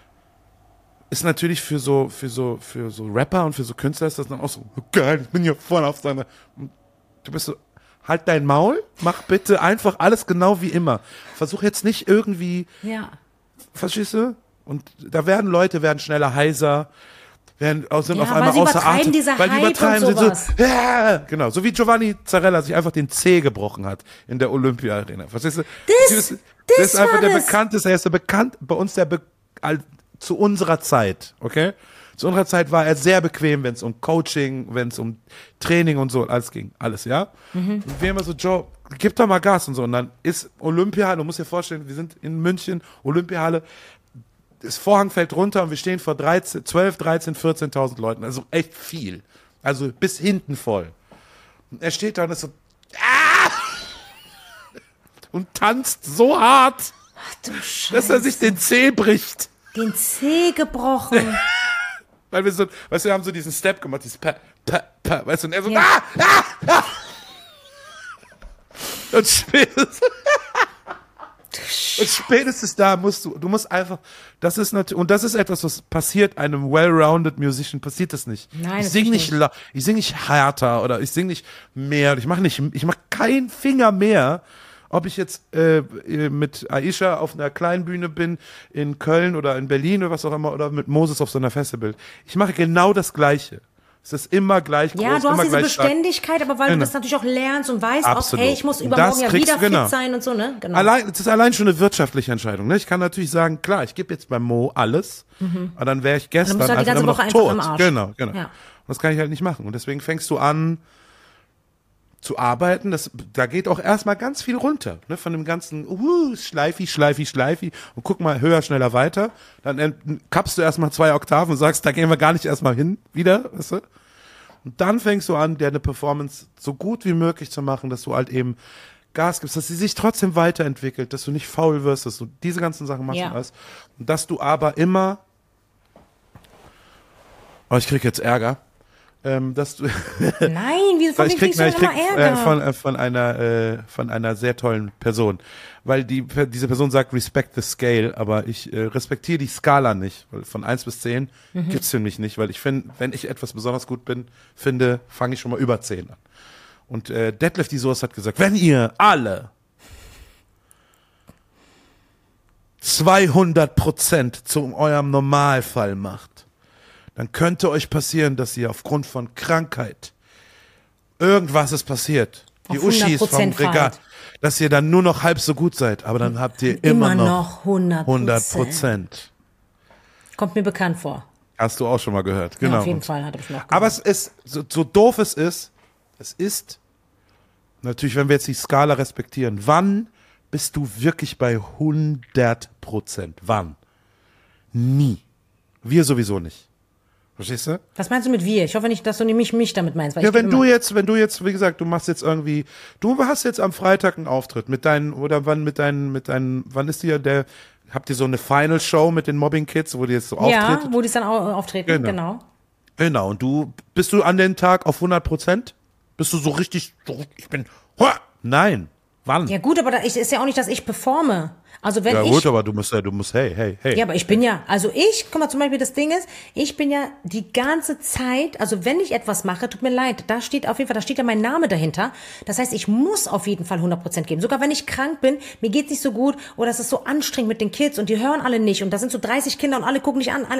ist natürlich für so für so für so Rapper und für so Künstler ist das dann auch so oh, geil, ich bin hier vorne auf seiner. Du bist so, halt dein Maul, mach bitte einfach alles genau wie immer. Versuch jetzt nicht irgendwie, Ja. verstehst du? Und da werden Leute, werden schneller heiser, werden, sind Ja, auf weil einmal sie außer übertreiben Atem. diese Weil die Hype übertreiben, und sind sowas. so, ja, genau. So wie Giovanni Zarella sich einfach den Zeh gebrochen hat in der Olympia-Arena. Verstehst du? Das- das, das ist einfach war der das. bekannteste, er ist der bekannt, bei uns der, be, all, zu unserer Zeit, okay? Zu unserer Zeit war er sehr bequem, wenn es um Coaching, wenn es um Training und so alles ging. Alles, ja? Mhm. Und wir immer so, Joe, gib doch mal Gas und so. Und dann ist Olympiahalle, du musst dir vorstellen, wir sind in München, Olympiahalle, das Vorhang fällt runter und wir stehen vor dreizehn, zwölf, dreizehn, vierzehntausend Leuten. Also echt viel. Also bis hinten voll. Und er steht da und ist so, ah! Und tanzt so hart, Ach du Scheiße. dass er sich den Zeh bricht. Den Zeh gebrochen. Weil wir so, weißt du, wir haben so diesen Step gemacht, dieses pa, pa, pa, weißt du, und er so, ja. ah, ah, ah. Und spätestens, und spätestens da musst du, du musst einfach, das ist natürlich, und das ist etwas, was passiert einem well-rounded Musician, passiert das nicht. Nein, ich das sing ist nicht, nicht. la- ich sing nicht härter oder ich sing nicht mehr, ich mache nicht, ich mache keinen Finger mehr, ob ich jetzt äh, mit Aisha auf einer kleinen Bühne bin, in Köln oder in Berlin oder was auch immer, oder mit Moses auf so einer Festival. Ich mache genau das Gleiche. Es ist immer gleich groß, Ja, du immer hast diese gleich stark. Beständigkeit, aber weil Genau. du das natürlich auch lernst und weißt, Absolut. okay, ich muss Und übermorgen das ja kriegst wieder du, genau. fit sein und so, ne? Genau. Allein, es ist allein schon eine wirtschaftliche Entscheidung. Ne? Ich kann natürlich sagen, klar, ich gebe jetzt beim Mo alles, aber dann wäre ich gestern musst du halt die einfach ganze immer noch Woche einfach tot. am Arsch. Genau, genau. Ja. Und das kann ich halt nicht machen. Und deswegen fängst du an zu arbeiten. Das, da geht auch erstmal ganz viel runter. Ne? Von dem ganzen uh, Schleifi, Schleifi, Schleifi und guck mal höher, schneller, weiter. Dann ent- kappst du erstmal zwei Oktaven und sagst, da gehen wir gar nicht erstmal hin wieder. Weißt du? Und dann fängst du an, dir eine Performance so gut wie möglich zu machen, dass du halt eben Gas gibst, dass sie sich trotzdem weiterentwickelt, dass du nicht faul wirst, dass du diese ganzen Sachen machst Ja. und alles. Und dass du aber immer, oh, ich krieg jetzt Ärger, ähm, dass du, Nein, wieso von ich wem krieg, kriegst du na, ich denn krieg immer äh, Ärger? von, äh, von einer, äh, von einer sehr tollen Person, weil die, diese Person sagt, respect the scale, aber ich äh, respektiere die Skala nicht, weil von eins bis zehn Mhm. gibt's für mich nicht, weil ich finde, wenn ich etwas besonders gut bin, finde, fange ich schon mal über zehn an. Und äh, Detlef die Source hat gesagt, wenn ihr alle zweihundert Prozent zu eurem Normalfall macht, dann könnte euch passieren, dass ihr aufgrund von Krankheit, irgendwas ist passiert, die Auf Uschis vom hundert Prozent Regal, fallt. dass ihr dann nur noch halb so gut seid, aber dann habt ihr immer, Immer noch noch hundert hundert Prozent. Kommt mir bekannt vor. Hast du auch schon mal gehört, genau. Ja, auf jeden Und- Fall hatte ich noch gehört. Aber es ist, so, so doof es ist, es ist, natürlich, wenn wir jetzt die Skala respektieren, wann bist du wirklich bei hundert Prozent? Wann? Nie. Wir sowieso nicht. Verstehst du? Was meinst du mit wir? Ich hoffe nicht, dass du nämlich mich damit meinst. Weil Ja, ich geb wenn du immer- jetzt, wenn du jetzt, wie gesagt, du machst jetzt irgendwie, du hast jetzt am Freitag einen Auftritt mit deinen, oder wann mit deinen, mit deinen, wann ist dir der, habt ihr so eine Final Show mit den Mobbing Kids, wo die jetzt so Ja, auftreten? wo die dann au- auftreten, Genau. genau. Genau, und du, bist du an den Tag auf hundert Prozent? Bist du so richtig, so, ich bin, hua! Nein. Wann? Ja gut, aber da, ich, ist ja auch nicht, dass ich performe. Also wenn Ja ich... gut, aber du musst, ja, du musst, hey, hey, hey. Ja, aber ich bin ja, also ich, guck mal, zum Beispiel das Ding ist, ich bin ja die ganze Zeit, also wenn ich etwas mache, tut mir leid, da steht auf jeden Fall, da steht ja mein Name dahinter. Das heißt, ich muss auf jeden Fall hundert Prozent geben. Sogar wenn ich krank bin, mir geht's nicht so gut oder es ist so anstrengend mit den Kids und die hören alle nicht und da sind so dreißig Kinder und alle gucken dich an, alle.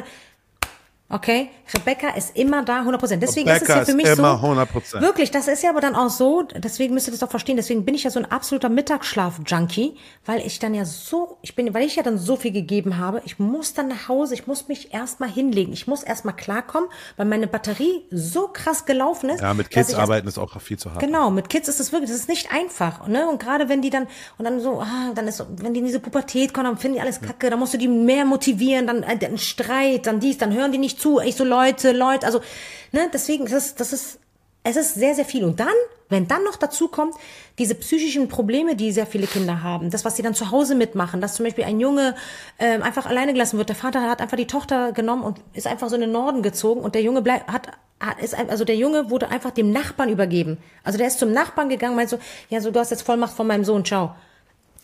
Okay, Rebecca ist immer da, hundert Prozent. Deswegen Rebecca ist es ja für ist mich immer so. hundert Prozent. Wirklich, das ist ja aber dann auch so, deswegen müsst ihr das auch verstehen, deswegen bin ich ja so ein absoluter Mittagsschlaf-Junkie, weil ich dann ja so, ich bin, weil ich ja dann so viel gegeben habe, ich muss dann nach Hause, ich muss mich erstmal hinlegen, ich muss erstmal klarkommen, weil meine Batterie so krass gelaufen ist. Ja, mit dass Kids ich erst- arbeiten ist auch viel zu hart. Genau, mit Kids ist es wirklich, das ist nicht einfach, ne? Und gerade wenn die dann und dann so, ah, dann ist so, wenn die in diese Pubertät kommen, dann finden die alles kacke, dann musst du die mehr motivieren, dann äh, dann Streit, dann dies, dann hören die nicht zu. Ich so Leute, Leute, also, ne? Deswegen das ist das ist es ist sehr sehr viel und dann, wenn dann noch dazu kommt, diese psychischen Probleme, die sehr viele Kinder haben, das was sie dann zu Hause mitmachen, dass zum Beispiel ein Junge ähm, einfach alleine gelassen wird, der Vater hat einfach die Tochter genommen und ist einfach so in den Norden gezogen und der Junge bleibt hat hat- ist ein- also der Junge wurde einfach dem Nachbarn übergeben. Also der ist zum Nachbarn gegangen, meint so, ja, so du hast jetzt Vollmacht von meinem Sohn, ciao.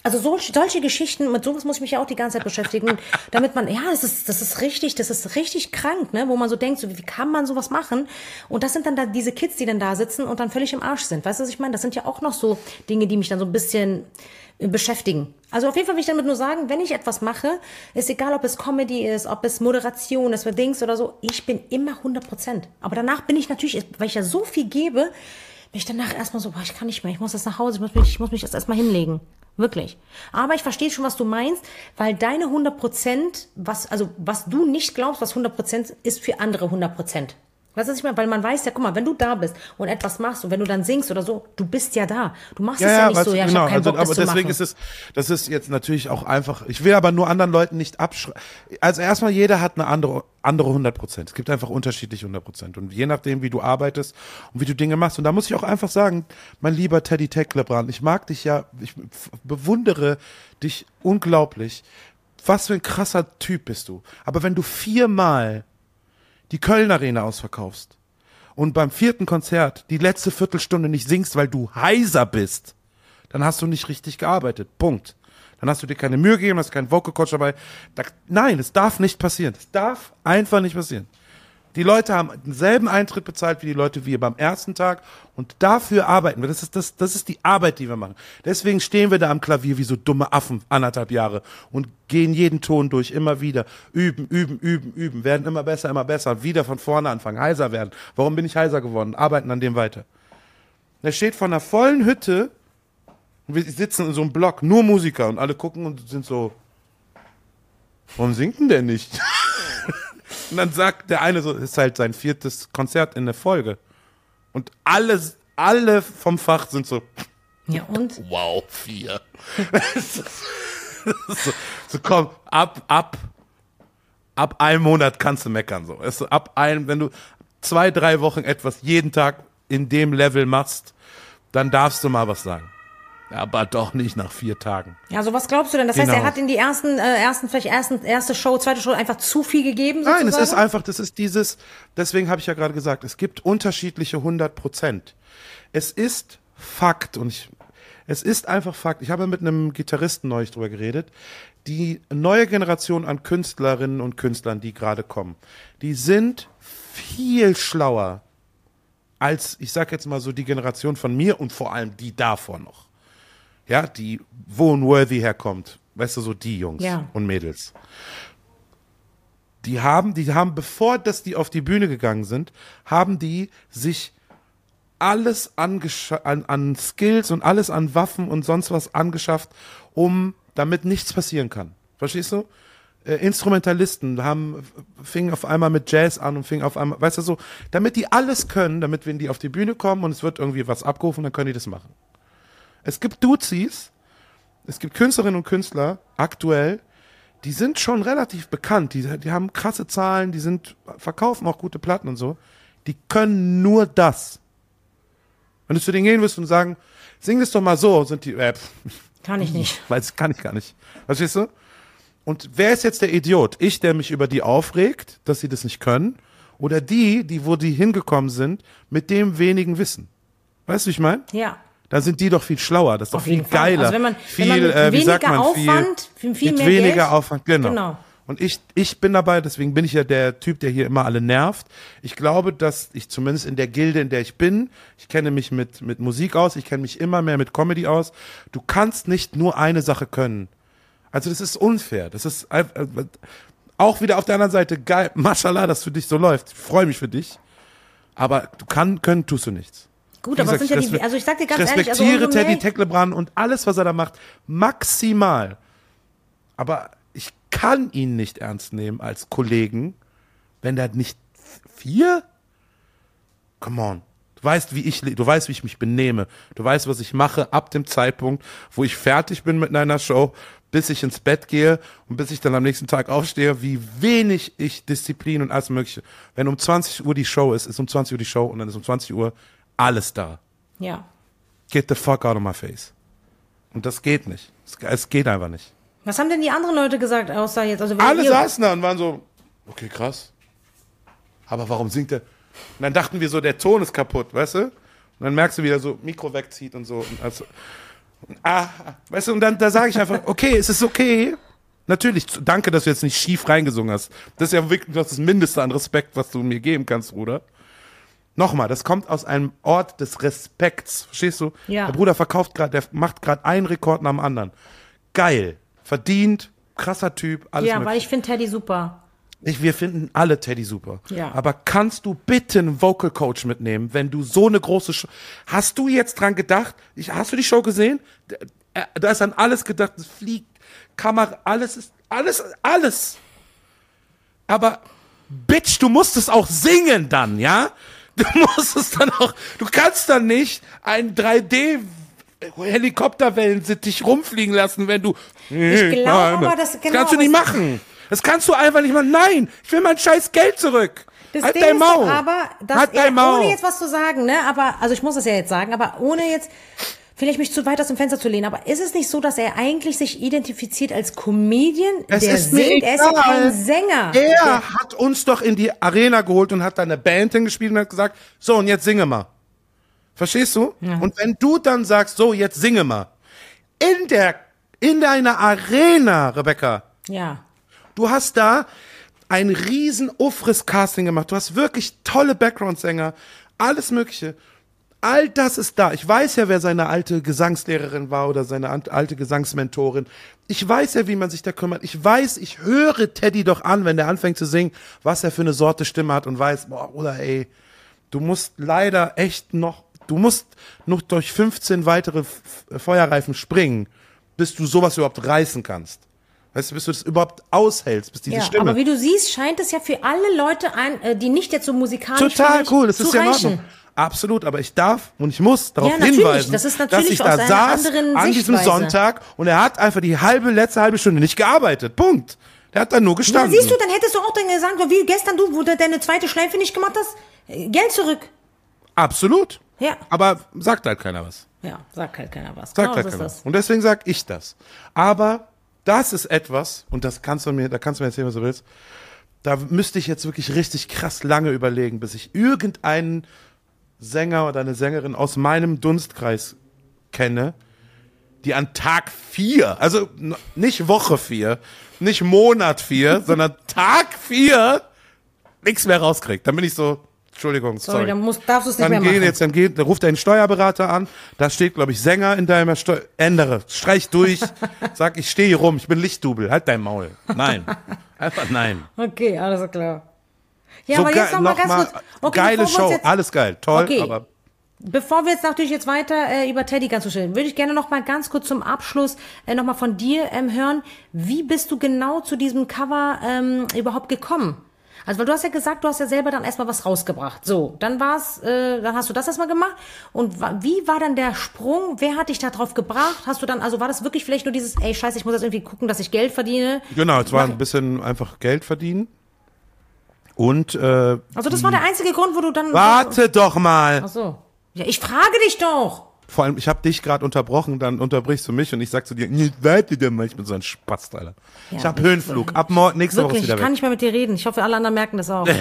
Also so, solche Geschichten, mit sowas muss ich mich ja auch die ganze Zeit beschäftigen, damit man, ja, das ist, das ist richtig, das ist richtig krank, ne, wo man so denkt, so, wie kann man sowas machen? Und das sind dann da diese Kids, die dann da sitzen und dann völlig im Arsch sind. Weißt du, was ich meine? Das sind ja auch noch so Dinge, die mich dann so ein bisschen beschäftigen. Also auf jeden Fall will ich damit nur sagen, wenn ich etwas mache, ist egal, ob es Comedy ist, ob es Moderation ist, Dings oder so, ich bin immer hundert Prozent. Aber danach bin ich natürlich, weil ich ja so viel gebe, bin ich danach erstmal so, boah, ich kann nicht mehr, ich muss jetzt nach Hause, ich muss mich, ich muss mich das erstmal hinlegen. Wirklich. Aber ich verstehe schon, was du meinst, weil deine hundert Prozent, was, also, was du nicht glaubst, was hundert Prozent ist für andere hundert Prozent. Weißt du, was ich meine? Weil man weiß ja, guck mal, wenn du da bist und etwas machst und wenn du dann singst oder so, du bist ja da. Du machst ja, es ja, ja nicht weißt so, du, ja, ich genau. hab keinen also, Bock, das aber zu deswegen machen. ist es, das ist jetzt natürlich auch einfach, ich will aber nur anderen Leuten nicht abschreiben. Also erstmal, jeder hat eine andere, andere hundert Prozent. Es gibt einfach unterschiedliche hundert Prozent. Und je nachdem, wie du arbeitest und wie du Dinge machst. Und da muss ich auch einfach sagen, mein lieber Teddy Tecklebrand, ich mag dich ja, ich bewundere dich unglaublich. Was für ein krasser Typ bist du. Aber wenn du viermal die Köln Arena ausverkaufst, und beim vierten Konzert die letzte Viertelstunde nicht singst, weil du heiser bist, dann hast du nicht richtig gearbeitet. Punkt. Dann hast du dir keine Mühe gegeben, hast keinen Vocal Coach dabei. Da, nein, es darf nicht passieren. Es darf einfach nicht passieren. Die Leute haben denselben Eintritt bezahlt wie die Leute wie beim ersten Tag und dafür arbeiten wir. Das ist, das, das ist die Arbeit, die wir machen. Deswegen stehen wir da am Klavier wie so dumme Affen anderthalb Jahre und gehen jeden Ton durch, immer wieder. Üben, üben, üben, üben, werden immer besser, immer besser. Wieder von vorne anfangen, heiser werden. Warum bin ich heiser geworden? Arbeiten an dem weiter. Er steht vor einer vollen Hütte und wir sitzen in so einem Block, nur Musiker und alle gucken und sind so, warum singt denn der nicht? Und dann sagt der eine so, ist halt sein viertes Konzert in der Folge. Und alles, alle vom Fach sind so, Ja, und? wow, vier. so, so komm, ab, ab, ab einem Monat kannst du meckern. So. Also ab einem, wenn du zwei, drei Wochen etwas jeden Tag in dem Level machst, dann darfst du mal was sagen. Aber doch nicht nach vier Tagen. Ja, also was glaubst du denn? Das heißt, Genau. er hat in die ersten, äh, ersten, vielleicht ersten, erste Show, zweite Show einfach zu viel gegeben, sozusagen? Nein, es ist einfach, das ist dieses, deswegen habe ich ja gerade gesagt, es gibt unterschiedliche hundert Prozent. Es ist Fakt und ich, es ist einfach Fakt. Ich habe mit einem Gitarristen neulich drüber geredet. Die neue Generation an Künstlerinnen und Künstlern, die gerade kommen, die sind viel schlauer als, ich sag jetzt mal so, die Generation von mir und vor allem die davor noch. Ja, die, wo ein Worthy herkommt. Weißt du, so die Jungs Ja. und Mädels. Die haben, die haben, bevor dass die auf die Bühne gegangen sind, haben die sich alles angescha- an, an Skills und alles an Waffen und sonst was angeschafft, um, damit nichts passieren kann. Verstehst du? Äh, Instrumentalisten haben, fingen auf einmal mit Jazz an und fingen auf einmal, weißt du so, damit die alles können, damit wenn die auf die Bühne kommen und es wird irgendwie was abgerufen, dann können die das machen. Es gibt Duzis, es gibt Künstlerinnen und Künstler, aktuell, die sind schon relativ bekannt, die, die haben krasse Zahlen, die sind, verkaufen auch gute Platten und so, die können nur das. Wenn du zu denen gehen wirst und sagen, sing das doch mal so, sind die, äh, pff, Kann ich nicht. weil das kann ich gar nicht. Verstehst du? Und wer ist jetzt der Idiot? Ich, der mich über die aufregt, dass sie das nicht können, oder die, die, wo die hingekommen sind, mit dem wenigen Wissen? Weißt du, wie ich meine? Ja. Da sind die doch viel schlauer, das ist doch Auf viel jeden Fall. geiler. Also wenn man- viel, wenn man mit äh, wie sagt weniger man, Aufwand, viel, viel mit mehr weniger Geld. Aufwand, genau. Genau. Und ich, ich bin dabei, deswegen bin ich ja der Typ, der hier immer alle nervt. Ich glaube, dass ich zumindest in der Gilde, in der ich bin, ich kenne mich mit, mit Musik aus, ich kenne mich immer mehr mit Comedy aus. Du kannst nicht nur eine Sache können. Also das ist unfair. Das ist einfach, auch wieder auf der anderen Seite geil. Mashallah, dass für dich so läuft. Ich freue mich für dich. Aber du kann, können tust du nichts. Gut, Wie aber es gesagt, sind ja ich die, respe- also ich sag dir ganz ich ehrlich, also respektiere umso mehr Teddy ich- Tecklebrand und alles, was er da macht, maximal. Aber ich kann ihn nicht ernst nehmen als Kollegen, wenn der nicht vier? Come on. Du weißt, wie ich, le- du weißt, wie ich mich benehme. Du weißt, was ich mache ab dem Zeitpunkt, wo ich fertig bin mit einer Show, bis ich ins Bett gehe und bis ich dann am nächsten Tag aufstehe, wie wenig ich Disziplin und alles Mögliche. Wenn um zwanzig Uhr die Show ist, ist um zwanzig Uhr die Show und dann ist um zwanzig Uhr alles da. Ja. Get the fuck out of my face. Und das geht nicht. Es, es geht einfach nicht. Was haben denn die anderen Leute gesagt, außer jetzt, also wenn Alle ihr, saßen da und waren so, okay, krass. Aber warum singt der? Und dann dachten wir so, der Ton ist kaputt, weißt du? Und dann merkst du, wie er so Mikro wegzieht und so. Und, also, Ah, weißt du, und dann da sage ich einfach, okay, es ist okay. Natürlich, danke, dass du jetzt nicht schief reingesungen hast. Das ist ja wirklich das Mindeste an Respekt, was du mir geben kannst, Bruder. Nochmal, das kommt aus einem Ort des Respekts. Verstehst du? Ja. Der Bruder verkauft gerade, der macht gerade einen Rekord nach dem anderen. Geil. Verdient, krasser Typ, alles Ja, mögliche. weil ich finde Teddy super. Ich, wir finden alle Teddy super. Ja. Aber kannst du bitte einen Vocal Coach mitnehmen, wenn du so eine große Show... Hast du jetzt dran gedacht? Ich, hast du die Show gesehen? Da, da ist an alles gedacht. Es fliegt, Kamera, alles ist... Alles, alles. Aber, Bitch, du musst es auch singen dann, ja? Du musst es dann auch... Du kannst dann nicht ein drei D... Helikopterwellensittich rumfliegen lassen, wenn du... Ich glaube aber, dass... Das Genau, kannst du nicht aber- machen. Das kannst du einfach nicht machen. Nein, ich will mein scheiß Geld zurück. Das halt Ding dein ist doch Maul. aber, dass halt er, dein Maul. ohne jetzt was zu sagen, ne, aber, also ich muss das ja jetzt sagen, aber ohne jetzt, vielleicht mich zu weit aus dem Fenster zu lehnen, aber ist es nicht so, dass er eigentlich sich identifiziert als Comedian, Es der ist mir singt, er ist ja egal. kein Sänger. Er hat uns doch in die Arena geholt und hat da eine Band hingespielt und hat gesagt, so, und jetzt singe mal. Verstehst du? Ja. Und wenn du dann sagst, so, jetzt singe mal. In der, in deiner Arena, Rebecca, Ja. du hast da ein riesen Ufris-Casting gemacht. Du hast wirklich tolle Background-Sänger, alles Mögliche. All das ist da. Ich weiß ja, wer seine alte Gesangslehrerin war oder seine an- alte Gesangsmentorin. Ich weiß ja, wie man sich da kümmert. Ich weiß, ich höre Teddy doch an, wenn der anfängt zu singen, was er für eine Sorte Stimme hat und weiß, boah, oder ey, du musst leider echt noch, du musst noch durch fünfzehn weitere F- Feuerreifen springen, bis du sowas überhaupt reißen kannst. Weißt du, bis du das überhaupt aushältst, bis diese Ja, Stimme. aber wie du siehst, scheint es ja für alle Leute ein, äh, die nicht jetzt so musikalisch Total vielleicht cool, das zu ist ja in reichen. Ordnung. Absolut, aber ich darf und ich muss darauf Ja, natürlich, hinweisen, das ist dass natürlich ich aus da einer saß anderen an diesem Sichtweise. Sonntag und er hat einfach die halbe, letzte halbe Stunde nicht gearbeitet. Punkt. Der hat da nur Ja, gestanden. siehst du, dann hättest du auch dann gesagt, so wie gestern du, wo du deine zweite Schleife nicht gemacht hast, äh, Geld zurück. Absolut. Ja. Aber sagt halt keiner was. Ja, sagt halt keiner was. Sagt Genau halt so ist keiner das. was. Und deswegen sag ich das. Aber das ist etwas, und das kannst du mir, da kannst du mir erzählen, was du willst, da müsste ich jetzt wirklich richtig krass lange überlegen, bis ich irgendeinen Sänger oder eine Sängerin aus meinem Dunstkreis kenne, die an Tag vier, also n- nicht Woche vier, nicht Monat vier, sondern Tag vier nichts mehr rauskriegt. Dann bin ich so, Entschuldigung, sorry. Sorry, dann musst, darfst du es nicht Dann mehr gehen machen. jetzt, dann geht, dann ruft deinen Steuerberater an, da steht, glaube ich, Sänger in deiner Steu ändere, streich durch, sag, ich stehe hier rum, ich bin Lichtdubel, halt dein Maul. Nein. Einfach nein. Okay, alles klar. Ja, So aber jetzt ge- noch mal noch ganz mal kurz. Okay, geile bevor wir uns Show, jetzt, alles geil, toll, Okay. aber Bevor wir jetzt natürlich jetzt weiter äh, über Teddy ganz so stellen, würde ich gerne noch mal ganz kurz zum Abschluss äh, noch mal von dir ähm, hören. Wie bist du genau zu diesem Cover ähm, überhaupt gekommen? Also, weil du hast ja gesagt, du hast ja selber dann erstmal was rausgebracht. So, dann war's, äh, dann hast du das erstmal gemacht. Und wa- wie war dann der Sprung? Wer hat dich da drauf gebracht? Hast du dann, also war das wirklich vielleicht nur dieses, ey, scheiße, ich muss jetzt irgendwie gucken, dass ich Geld verdiene? genau, es war Mach- ein bisschen einfach Geld verdienen. Und, äh, Also, das war der einzige Grund, wo du dann... warte doch mal. Ach so. Ja, ich frage dich doch. Vor allem, ich habe dich gerade unterbrochen, dann unterbrichst du mich und ich sag zu dir, nee, warte doch mal, ich bin so ein Spast, Alter. Ja, ich habe ich- Höhenflug, ab morgen, nächste Woche Wirklich, ist ich wieder kann weg. nicht mehr mit dir reden. Ich hoffe, alle anderen merken das auch.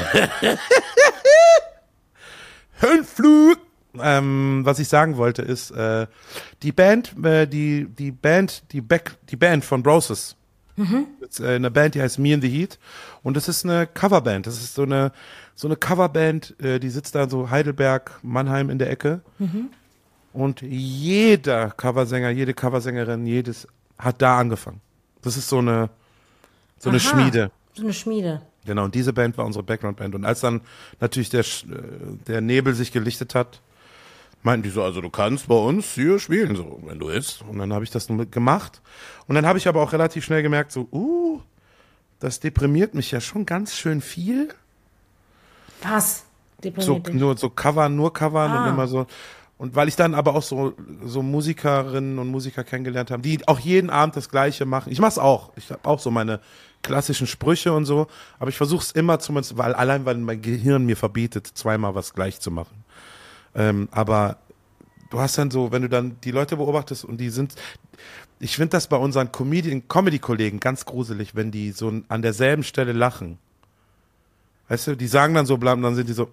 Höhenflug! Ähm, was ich sagen wollte ist, äh, die Band, äh, die, die Band, die Back, die Band von Broses. Mhm. Ist, äh, eine Band, die heißt Me in the Heat. Und das ist eine Coverband. Das ist so eine, so eine Coverband, äh, die sitzt da so Heidelberg, Mannheim in der Ecke. Mhm. Und jeder Coversänger, jede Coversängerin, jedes hat da angefangen. Das ist so eine, so eine Aha, Schmiede. So eine Schmiede. Genau, und diese Band war unsere Background-Band. Und als dann natürlich der, Sch- äh, der Nebel sich gelichtet hat, meinten die so, also du kannst bei uns hier spielen, so, wenn du willst. Und dann habe ich das nur mit gemacht. Und dann habe ich aber auch relativ schnell gemerkt, so, uh, das deprimiert mich ja schon ganz schön viel. Was? So, Deprimiert dich. nur so covern, nur covern Ah. und immer so. Und weil ich dann aber auch so, so Musikerinnen und Musiker kennengelernt habe, die auch jeden Abend das Gleiche machen. Ich mach's auch. Ich habe auch so meine klassischen Sprüche und so. Aber ich versuche es immer zumindest, weil allein weil mein Gehirn mir verbietet, zweimal was gleich zu machen. Ähm, aber du hast dann so, wenn du dann die Leute beobachtest und die sind, ich finde das bei unseren Comedian, Comedy-Kollegen ganz gruselig, wenn die so an derselben Stelle lachen. Weißt du, die sagen dann so bleiben, dann sind die so,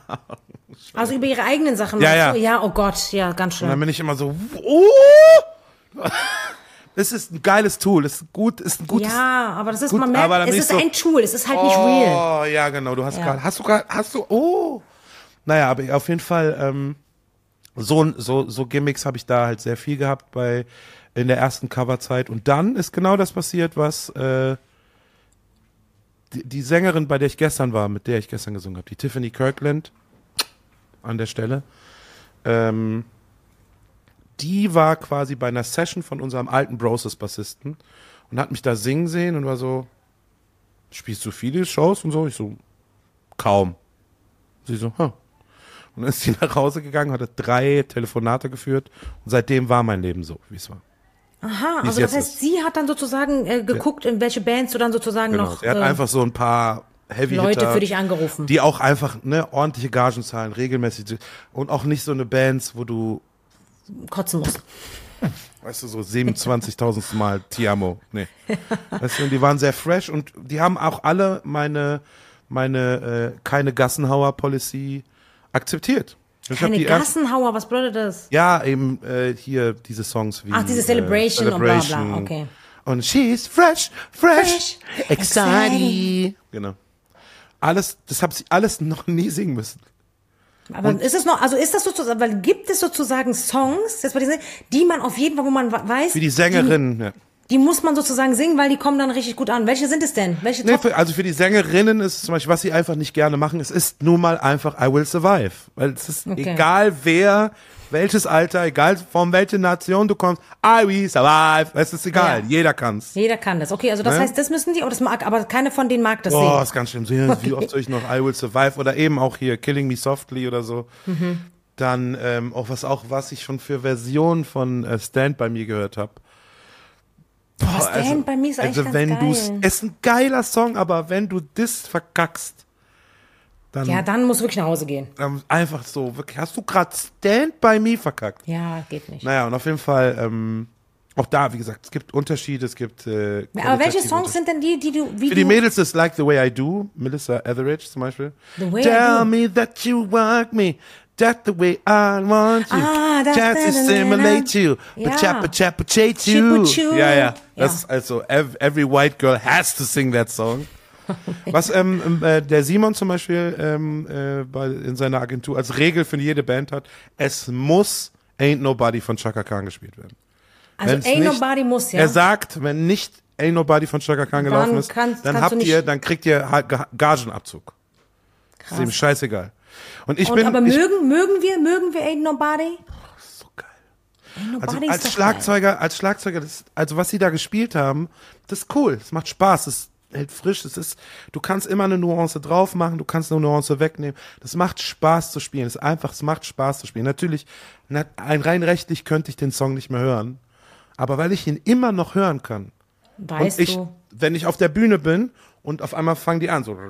Also über ihre eigenen Sachen. Ja, meinst ja. du? Ja, oh Gott, ja, ganz und dann schön. bin ich immer so, oh, Es ist ein geiles Tool, es ist gut, ist ein gutes. Ja, aber das ist, gut, man merkt, aber dann es bin ist ich so, ein Tool, es ist halt nicht real. Oh, ja, genau, du hast Ja. gerade, hast du gerade, hast du, oh. Naja, aber auf jeden Fall, ähm, so, so, so Gimmicks habe ich da halt sehr viel gehabt bei, in der ersten Coverzeit. Und dann ist genau das passiert, was, äh, die, die Sängerin, bei der ich gestern war, mit der ich gestern gesungen habe, die Tiffany Kirkland, an der Stelle, ähm, die war quasi bei einer Session von unserem alten Broses-Bassisten und hat mich da singen sehen und war so, spielst du viele Shows und so? Ich so, kaum. Sie so, huh. Und dann ist sie nach Hause gegangen, hatte drei Telefonate geführt und seitdem war mein Leben so, wie es war. Aha, Wie es also das jetzt heißt, sie hat dann sozusagen äh, geguckt, in welche Bands du dann sozusagen Genau. noch Sie hat äh, einfach so ein paar Heavy-Hitter, Leute für dich angerufen. die auch einfach ne, ordentliche Gagen zahlen, regelmäßig und auch nicht so eine Bands, wo du kotzen musst. weißt du, so siebenundzwanzigtausend Mal Tiamo. Nee. Weißt du, und die waren sehr fresh und die haben auch alle meine, meine äh, keine Gassenhauer-Policy akzeptiert. Ich hab Keine die erst- Gassenhauer, was bedeutet das? Ja, eben äh, hier diese Songs wie Ach, diese Celebration äh, und bla, bla, Celebration. okay. Und she's fresh, fresh, Fresh, exciting. Genau. Alles, das habe ich alles noch nie singen müssen. Aber ist es noch, also ist das sozusagen, weil gibt es sozusagen Songs, jetzt bei diesen, die man auf jeden Fall, wo man weiß, Für die Sängerin, ja. die, die muss man sozusagen singen, weil die kommen dann richtig gut an. Welche sind es denn? Welche Nee, Top? für, also für die Sängerinnen ist es zum Beispiel, was sie einfach nicht gerne machen, es ist nun mal einfach I Will Survive. Weil es ist Okay. egal wer, welches Alter, egal von welcher Nation du kommst, I Will Survive. Es ist egal, Ja. jeder kann's. Jeder kann das. Okay, also das Ne? heißt, das müssen die, aber das mag, aber keine von denen mag das Boah, singen. ist ganz schlimm. So, ja, Wie oft soll ich noch I Will Survive oder eben auch hier Killing Me Softly oder so. Mhm. Dann ähm, auch was auch was ich schon für Versionen von äh, Stand by Me gehört habe. Boah, Stand by Me ist eigentlich also ganz wenn geil. du es ist ein geiler Song, aber wenn du das verkackst, dann Ja, dann musst du wirklich nach Hause gehen. ähm, einfach so wirklich. Hast du gerade Stand by Me verkackt? Ja, geht nicht. Naja, und auf jeden Fall ähm, auch da, wie gesagt, es gibt Unterschiede, es gibt. Äh, Ja, aber welche qualitative Songs sind denn die, die du, wie Für die du, Mädels ist Like the Way I Do, Melissa Etheridge zum Beispiel. The Way I Tell Do. me that you want me, that the way I want you. Ah, das- Just to da- da- da- simulate you, Ja. but chappa chappa chate you. Chipu-chu. Ja, ja. Das Ja. ist also, ev- every white girl has to sing that song. Was ähm, äh, der Simon zum Beispiel ähm, äh, bei, in seiner Agentur als Regel für jede Band hat, es muss Ain't Nobody von Chaka Khan gespielt werden. also Wenn's Ain't nicht- Nobody muss, ja. Er sagt, wenn nicht Ain't Nobody von Chaka Khan gelaufen ist, kannst- dann kannst habt du nicht- ihr, dann kriegt ihr ha- Ga- Gagenabzug. Das ist ihm scheißegal. Und ich Und bin, aber ich, mögen, mögen wir, mögen wir Ain't Nobody? so geil. Ain't Nobody Also ist als doch Schlagzeuger, als Schlagzeuger, das, also was sie da gespielt haben, das ist cool. Es macht Spaß. Es hält frisch. Es ist, du kannst immer eine Nuance drauf machen. Du kannst eine Nuance wegnehmen. Das macht Spaß zu spielen. Es ist einfach, es macht Spaß zu spielen. Natürlich, na, ein rein rechtlich könnte ich den Song nicht mehr hören. Aber weil ich ihn immer noch hören kann. geil. Weißt und ich, du. wenn ich auf der Bühne bin und auf einmal fangen die an, so,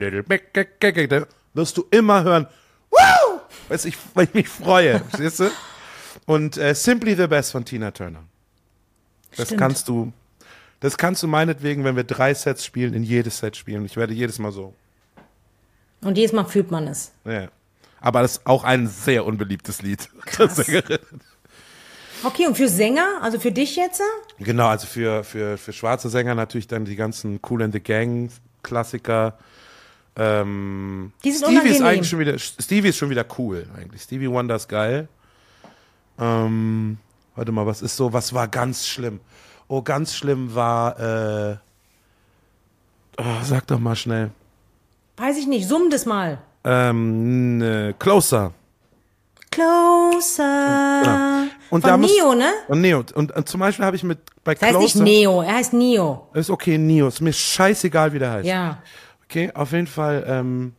wirst du immer hören, wow! Weißt du, ich, weil ich mich freue, verstehst du? Und äh, Simply the Best von Tina Turner. Das Stimmt. kannst du, das kannst du meinetwegen, wenn wir drei Sets spielen, in jedes Set spielen. Ich werde jedes Mal so. Und jedes Mal fühlt man es. Ja. Aber das ist auch ein sehr unbeliebtes Lied. Krass. der Sängerin. Okay, und für Sänger, also für dich jetzt? Genau, also für, für, für schwarze Sänger natürlich dann die ganzen Cool and the Gang Klassiker. Ähm, Die sind Stevie ist unangenehm. eigentlich schon wieder, Stevie ist schon wieder cool eigentlich. Stevie Wonder ist geil. Ähm, warte mal, was ist so, was war ganz schlimm? Oh, ganz schlimm war, äh, oh, sag doch mal schnell. Weiß ich nicht, summ das mal. Ähm, ne, Closer. Closer. Genau. Und Von da muss- Neo, ne? Und Neo. Und, und zum Beispiel habe ich mit, bei Das heißt nicht Closer, Neo, er heißt Neo. ist okay, Neo, ist mir scheißegal, wie der heißt. Ja. Okay, auf jeden Fall, ähm,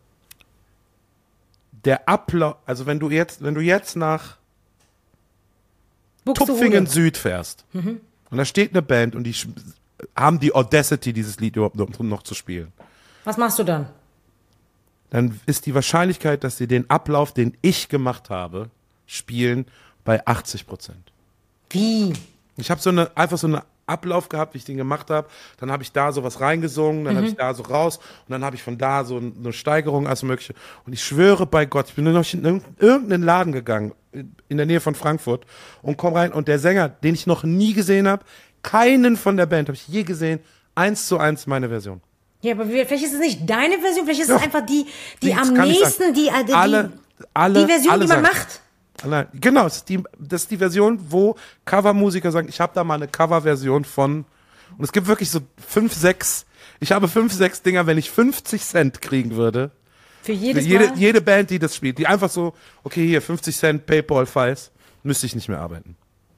der Ablauf, also wenn du jetzt, wenn du jetzt nach Buxtehude. Tupfingen Süd fährst und da steht eine Band und die sch- haben die Audacity, dieses Lied überhaupt noch, noch zu spielen, Was machst du dann? dann ist die Wahrscheinlichkeit, dass sie den Ablauf, den ich gemacht habe, spielen, bei achtzig Prozent. Wie? Ich habe so eine, einfach so eine Ablauf gehabt, wie ich den gemacht habe. Dann habe ich da sowas reingesungen, dann mhm. habe ich da so raus und dann habe ich von da so eine Steigerung, alles mögliche. Und ich schwöre bei Gott, ich bin nur noch in irgendeinen Laden gegangen, in der Nähe von Frankfurt und komm rein und der Sänger, den ich noch nie gesehen habe, keinen von der Band habe ich je gesehen, eins zu eins meine Version. Ja, aber vielleicht ist es nicht deine Version, vielleicht ist es Doch. einfach die, die, Die- am kann ich nächsten, die, die, alle, alle, die Version, alle die man sagen. macht. Nein, genau, das ist, die, das ist die Version, wo Covermusiker sagen, ich habe da mal eine Coverversion von, und es gibt wirklich so fünf, sechs, ich habe fünf, sechs Dinger, wenn ich fünfzig Cent kriegen würde, Für für jedes jede, Mal. jede Band, die das spielt, die einfach so, okay, hier, fünfzig Cent, Paypal-Files, müsste ich nicht mehr arbeiten.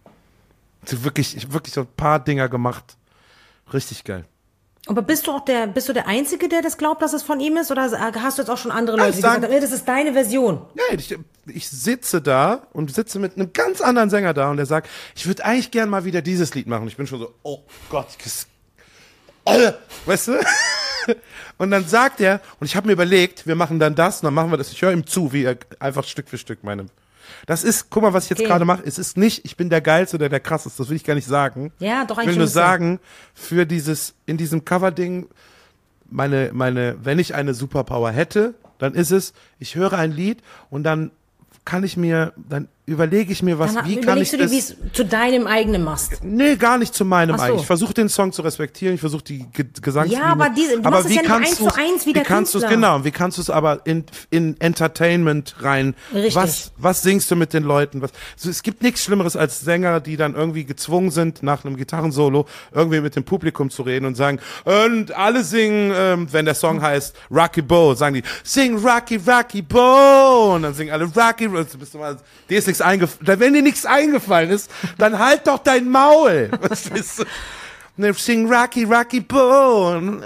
Also wirklich, ich habe wirklich so ein paar Dinger gemacht. Richtig geil. Aber bist du auch der, bist du der Einzige, der das glaubt, dass es von ihm ist? Oder hast du jetzt auch schon andere Ja, Leute, ich die sag- gesagt haben, nee, das ist deine Version? Ja, ich, ich sitze da und sitze mit einem ganz anderen Sänger da und der sagt, ich würde eigentlich gern mal wieder dieses Lied machen. Ich bin schon so, oh Gott, das, äh, weißt du? Und dann sagt er, und ich habe mir überlegt, wir machen dann das und dann machen wir das. Ich höre ihm zu, wie er einfach Stück für Stück meine. Das ist, guck mal, was ich jetzt Okay. gerade mache. Es ist nicht, ich bin der Geilste oder der Krasseste, das will ich gar nicht sagen. Ja, doch Ich will eigentlich nur schon so. sagen, für dieses, in diesem Cover-Ding, meine, meine, wenn ich eine Superpower hätte, dann ist es, ich höre ein Lied und dann kann ich mir, dann überlege ich mir was, Dann wie kann ich überlegst du dir, wie das, es zu deinem eigenen machst. nee, gar nicht zu meinem Ach so. eigentlich. Ich versuche den Song zu respektieren, ich versuche die Ge Gesangslinie. Ja, aber diese- du aber machst es wie ja nicht kannst eins zu du's- eins wie der kannst du's, Künstler. genau, wie kannst du es aber in, in Entertainment rein, Richtig. was, was singst du mit den Leuten, was, also es gibt nichts Schlimmeres als Sänger, die dann irgendwie gezwungen sind, nach einem Gitarrensolo irgendwie mit dem Publikum zu reden und sagen, und alle singen, ähm, wenn der Song heißt Rocky Bo, sagen die, sing Rocky, Rocky Bo, und dann singen alle Rocky, und du bist du mal, dir ist nichts eingefallen, wenn dir nichts eingefallen ist, dann halt doch dein Maul. Was weißt du? Ne, sing Rocky, Rocky Bone.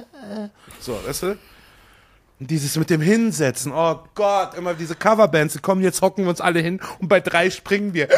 So, weißt du? Und dieses mit dem Hinsetzen, oh Gott, immer diese Coverbands, die kommen, jetzt hocken wir uns alle hin und bei drei springen wir.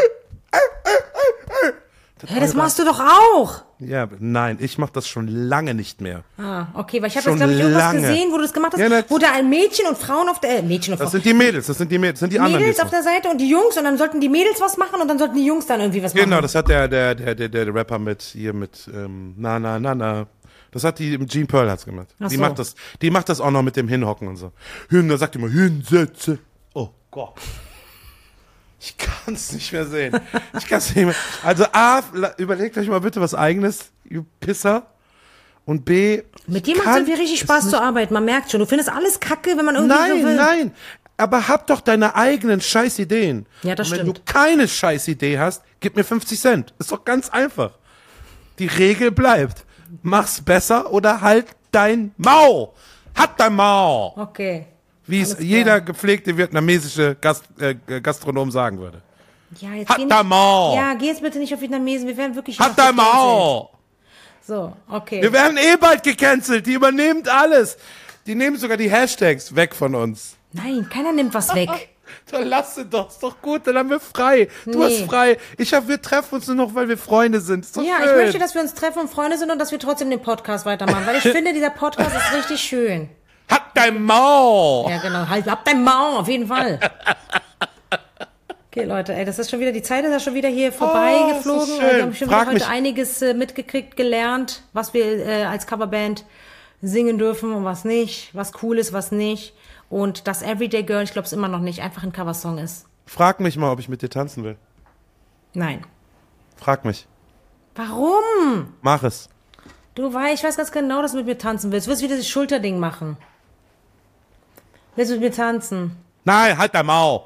Ja, das machst du doch auch. Ja, nein, ich mach das schon lange nicht mehr. Ah, okay, weil ich habe Schon jetzt, glaube ich, irgendwas lange. gesehen, wo du das gemacht hast, Ja, das- wo da ein Mädchen und Frauen auf der, äh, Mädchen und Das Frauen, sind die Mädels, das sind die Mädels, das sind die anderen. Mädels die auf der Seite und die Jungs und dann sollten die Mädels was machen und dann sollten die Jungs dann irgendwie was Genau, machen. das hat der, der, der, der, der Rapper mit, hier mit, ähm, na, na, na, na. Das hat die, Gene Pearl hat's gemacht. Ach Die so. macht das, die macht das auch noch mit dem Hinhocken und so. Hin, da sagt die immer, hinsetze. Oh Gott. Ich kann's nicht mehr sehen. Ich kann's nicht mehr. Also A, la- überlegt euch mal bitte was Eigenes, ihr Pisser. Und B, Mit dir ich macht es kann irgendwie richtig es Spaß nicht- zu arbeiten, man merkt schon. Du findest alles kacke, wenn man irgendwie so Nein, will. nein. Aber hab doch deine eigenen Scheißideen. Ja, das Und wenn stimmt. du keine Scheißidee hast, gib mir fünfzig Cent. Ist doch ganz einfach. Die Regel bleibt. Mach's besser oder halt dein Maul. Hat dein Maul. Okay. Wie es Alles klar. jeder gepflegte vietnamesische Gast, äh, Gastronom sagen würde. Ja, jetzt Hat geh dein nicht, Maul. ja, geh jetzt bitte nicht auf Vietnamesen, wir werden wirklich Hat noch dein gecancelt. Maul. So, okay. Wir werden eh bald gecancelt. Die übernimmt alles. Die nehmen sogar die Hashtags weg von uns. Nein, keiner nimmt was weg. Dann lass sie doch, ist doch gut, dann haben wir frei. Du Nee. hast frei. Ich hab, wir treffen uns nur noch, weil wir Freunde sind. Ist doch Ja, schön. ich möchte, dass wir uns treffen und Freunde sind und dass wir trotzdem den Podcast weitermachen, weil ich finde, dieser Podcast ist richtig schön. Hat dein Maul. Ja, genau. Halt, hab dein Maul, auf jeden Fall. Okay, Leute, ey, das ist schon wieder, die Zeit ist ja schon wieder hier vorbeigeflogen. ist das schön. Also, wir haben schon Frag wieder heute mich- einiges äh, mitgekriegt, gelernt, was wir äh, als Coverband singen dürfen und was nicht, was cool ist, was nicht. Und das Everyday Girl, ich glaube es immer noch nicht, einfach ein Coversong ist. Frag mich mal, ob ich mit dir tanzen will. Nein. Frag mich. Warum? Mach es. Du weißt, ich weiß ganz genau, dass du mit mir tanzen willst. Du willst wieder das Schulterding machen. Willst du mit mir tanzen? Nein, halt dein Maul.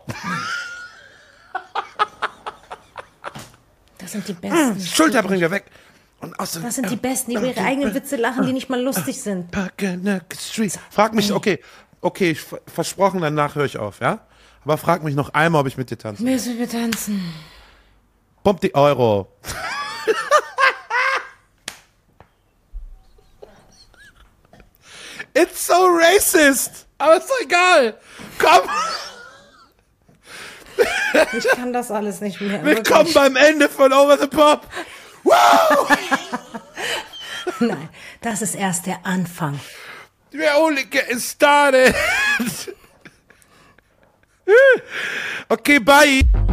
Das sind die Besten. Schulter bringen wir weg. Und aus Das sind die Besten, die über ihre eigenen Witze lachen, die nicht mal lustig sind. Street. Frag mich, okay, okay, ich, versprochen, danach höre ich auf, ja? Aber frag mich noch einmal, ob ich mit dir tanze. Willst du mit mir tanzen? Pump die Euro. It's so racist. Aber ist doch egal. Komm, Ich kann das alles nicht mehr. willkommen beim Ende von Over the Pop. Wow! Nein, das ist erst der Anfang. We're only getting started. Okay, bye.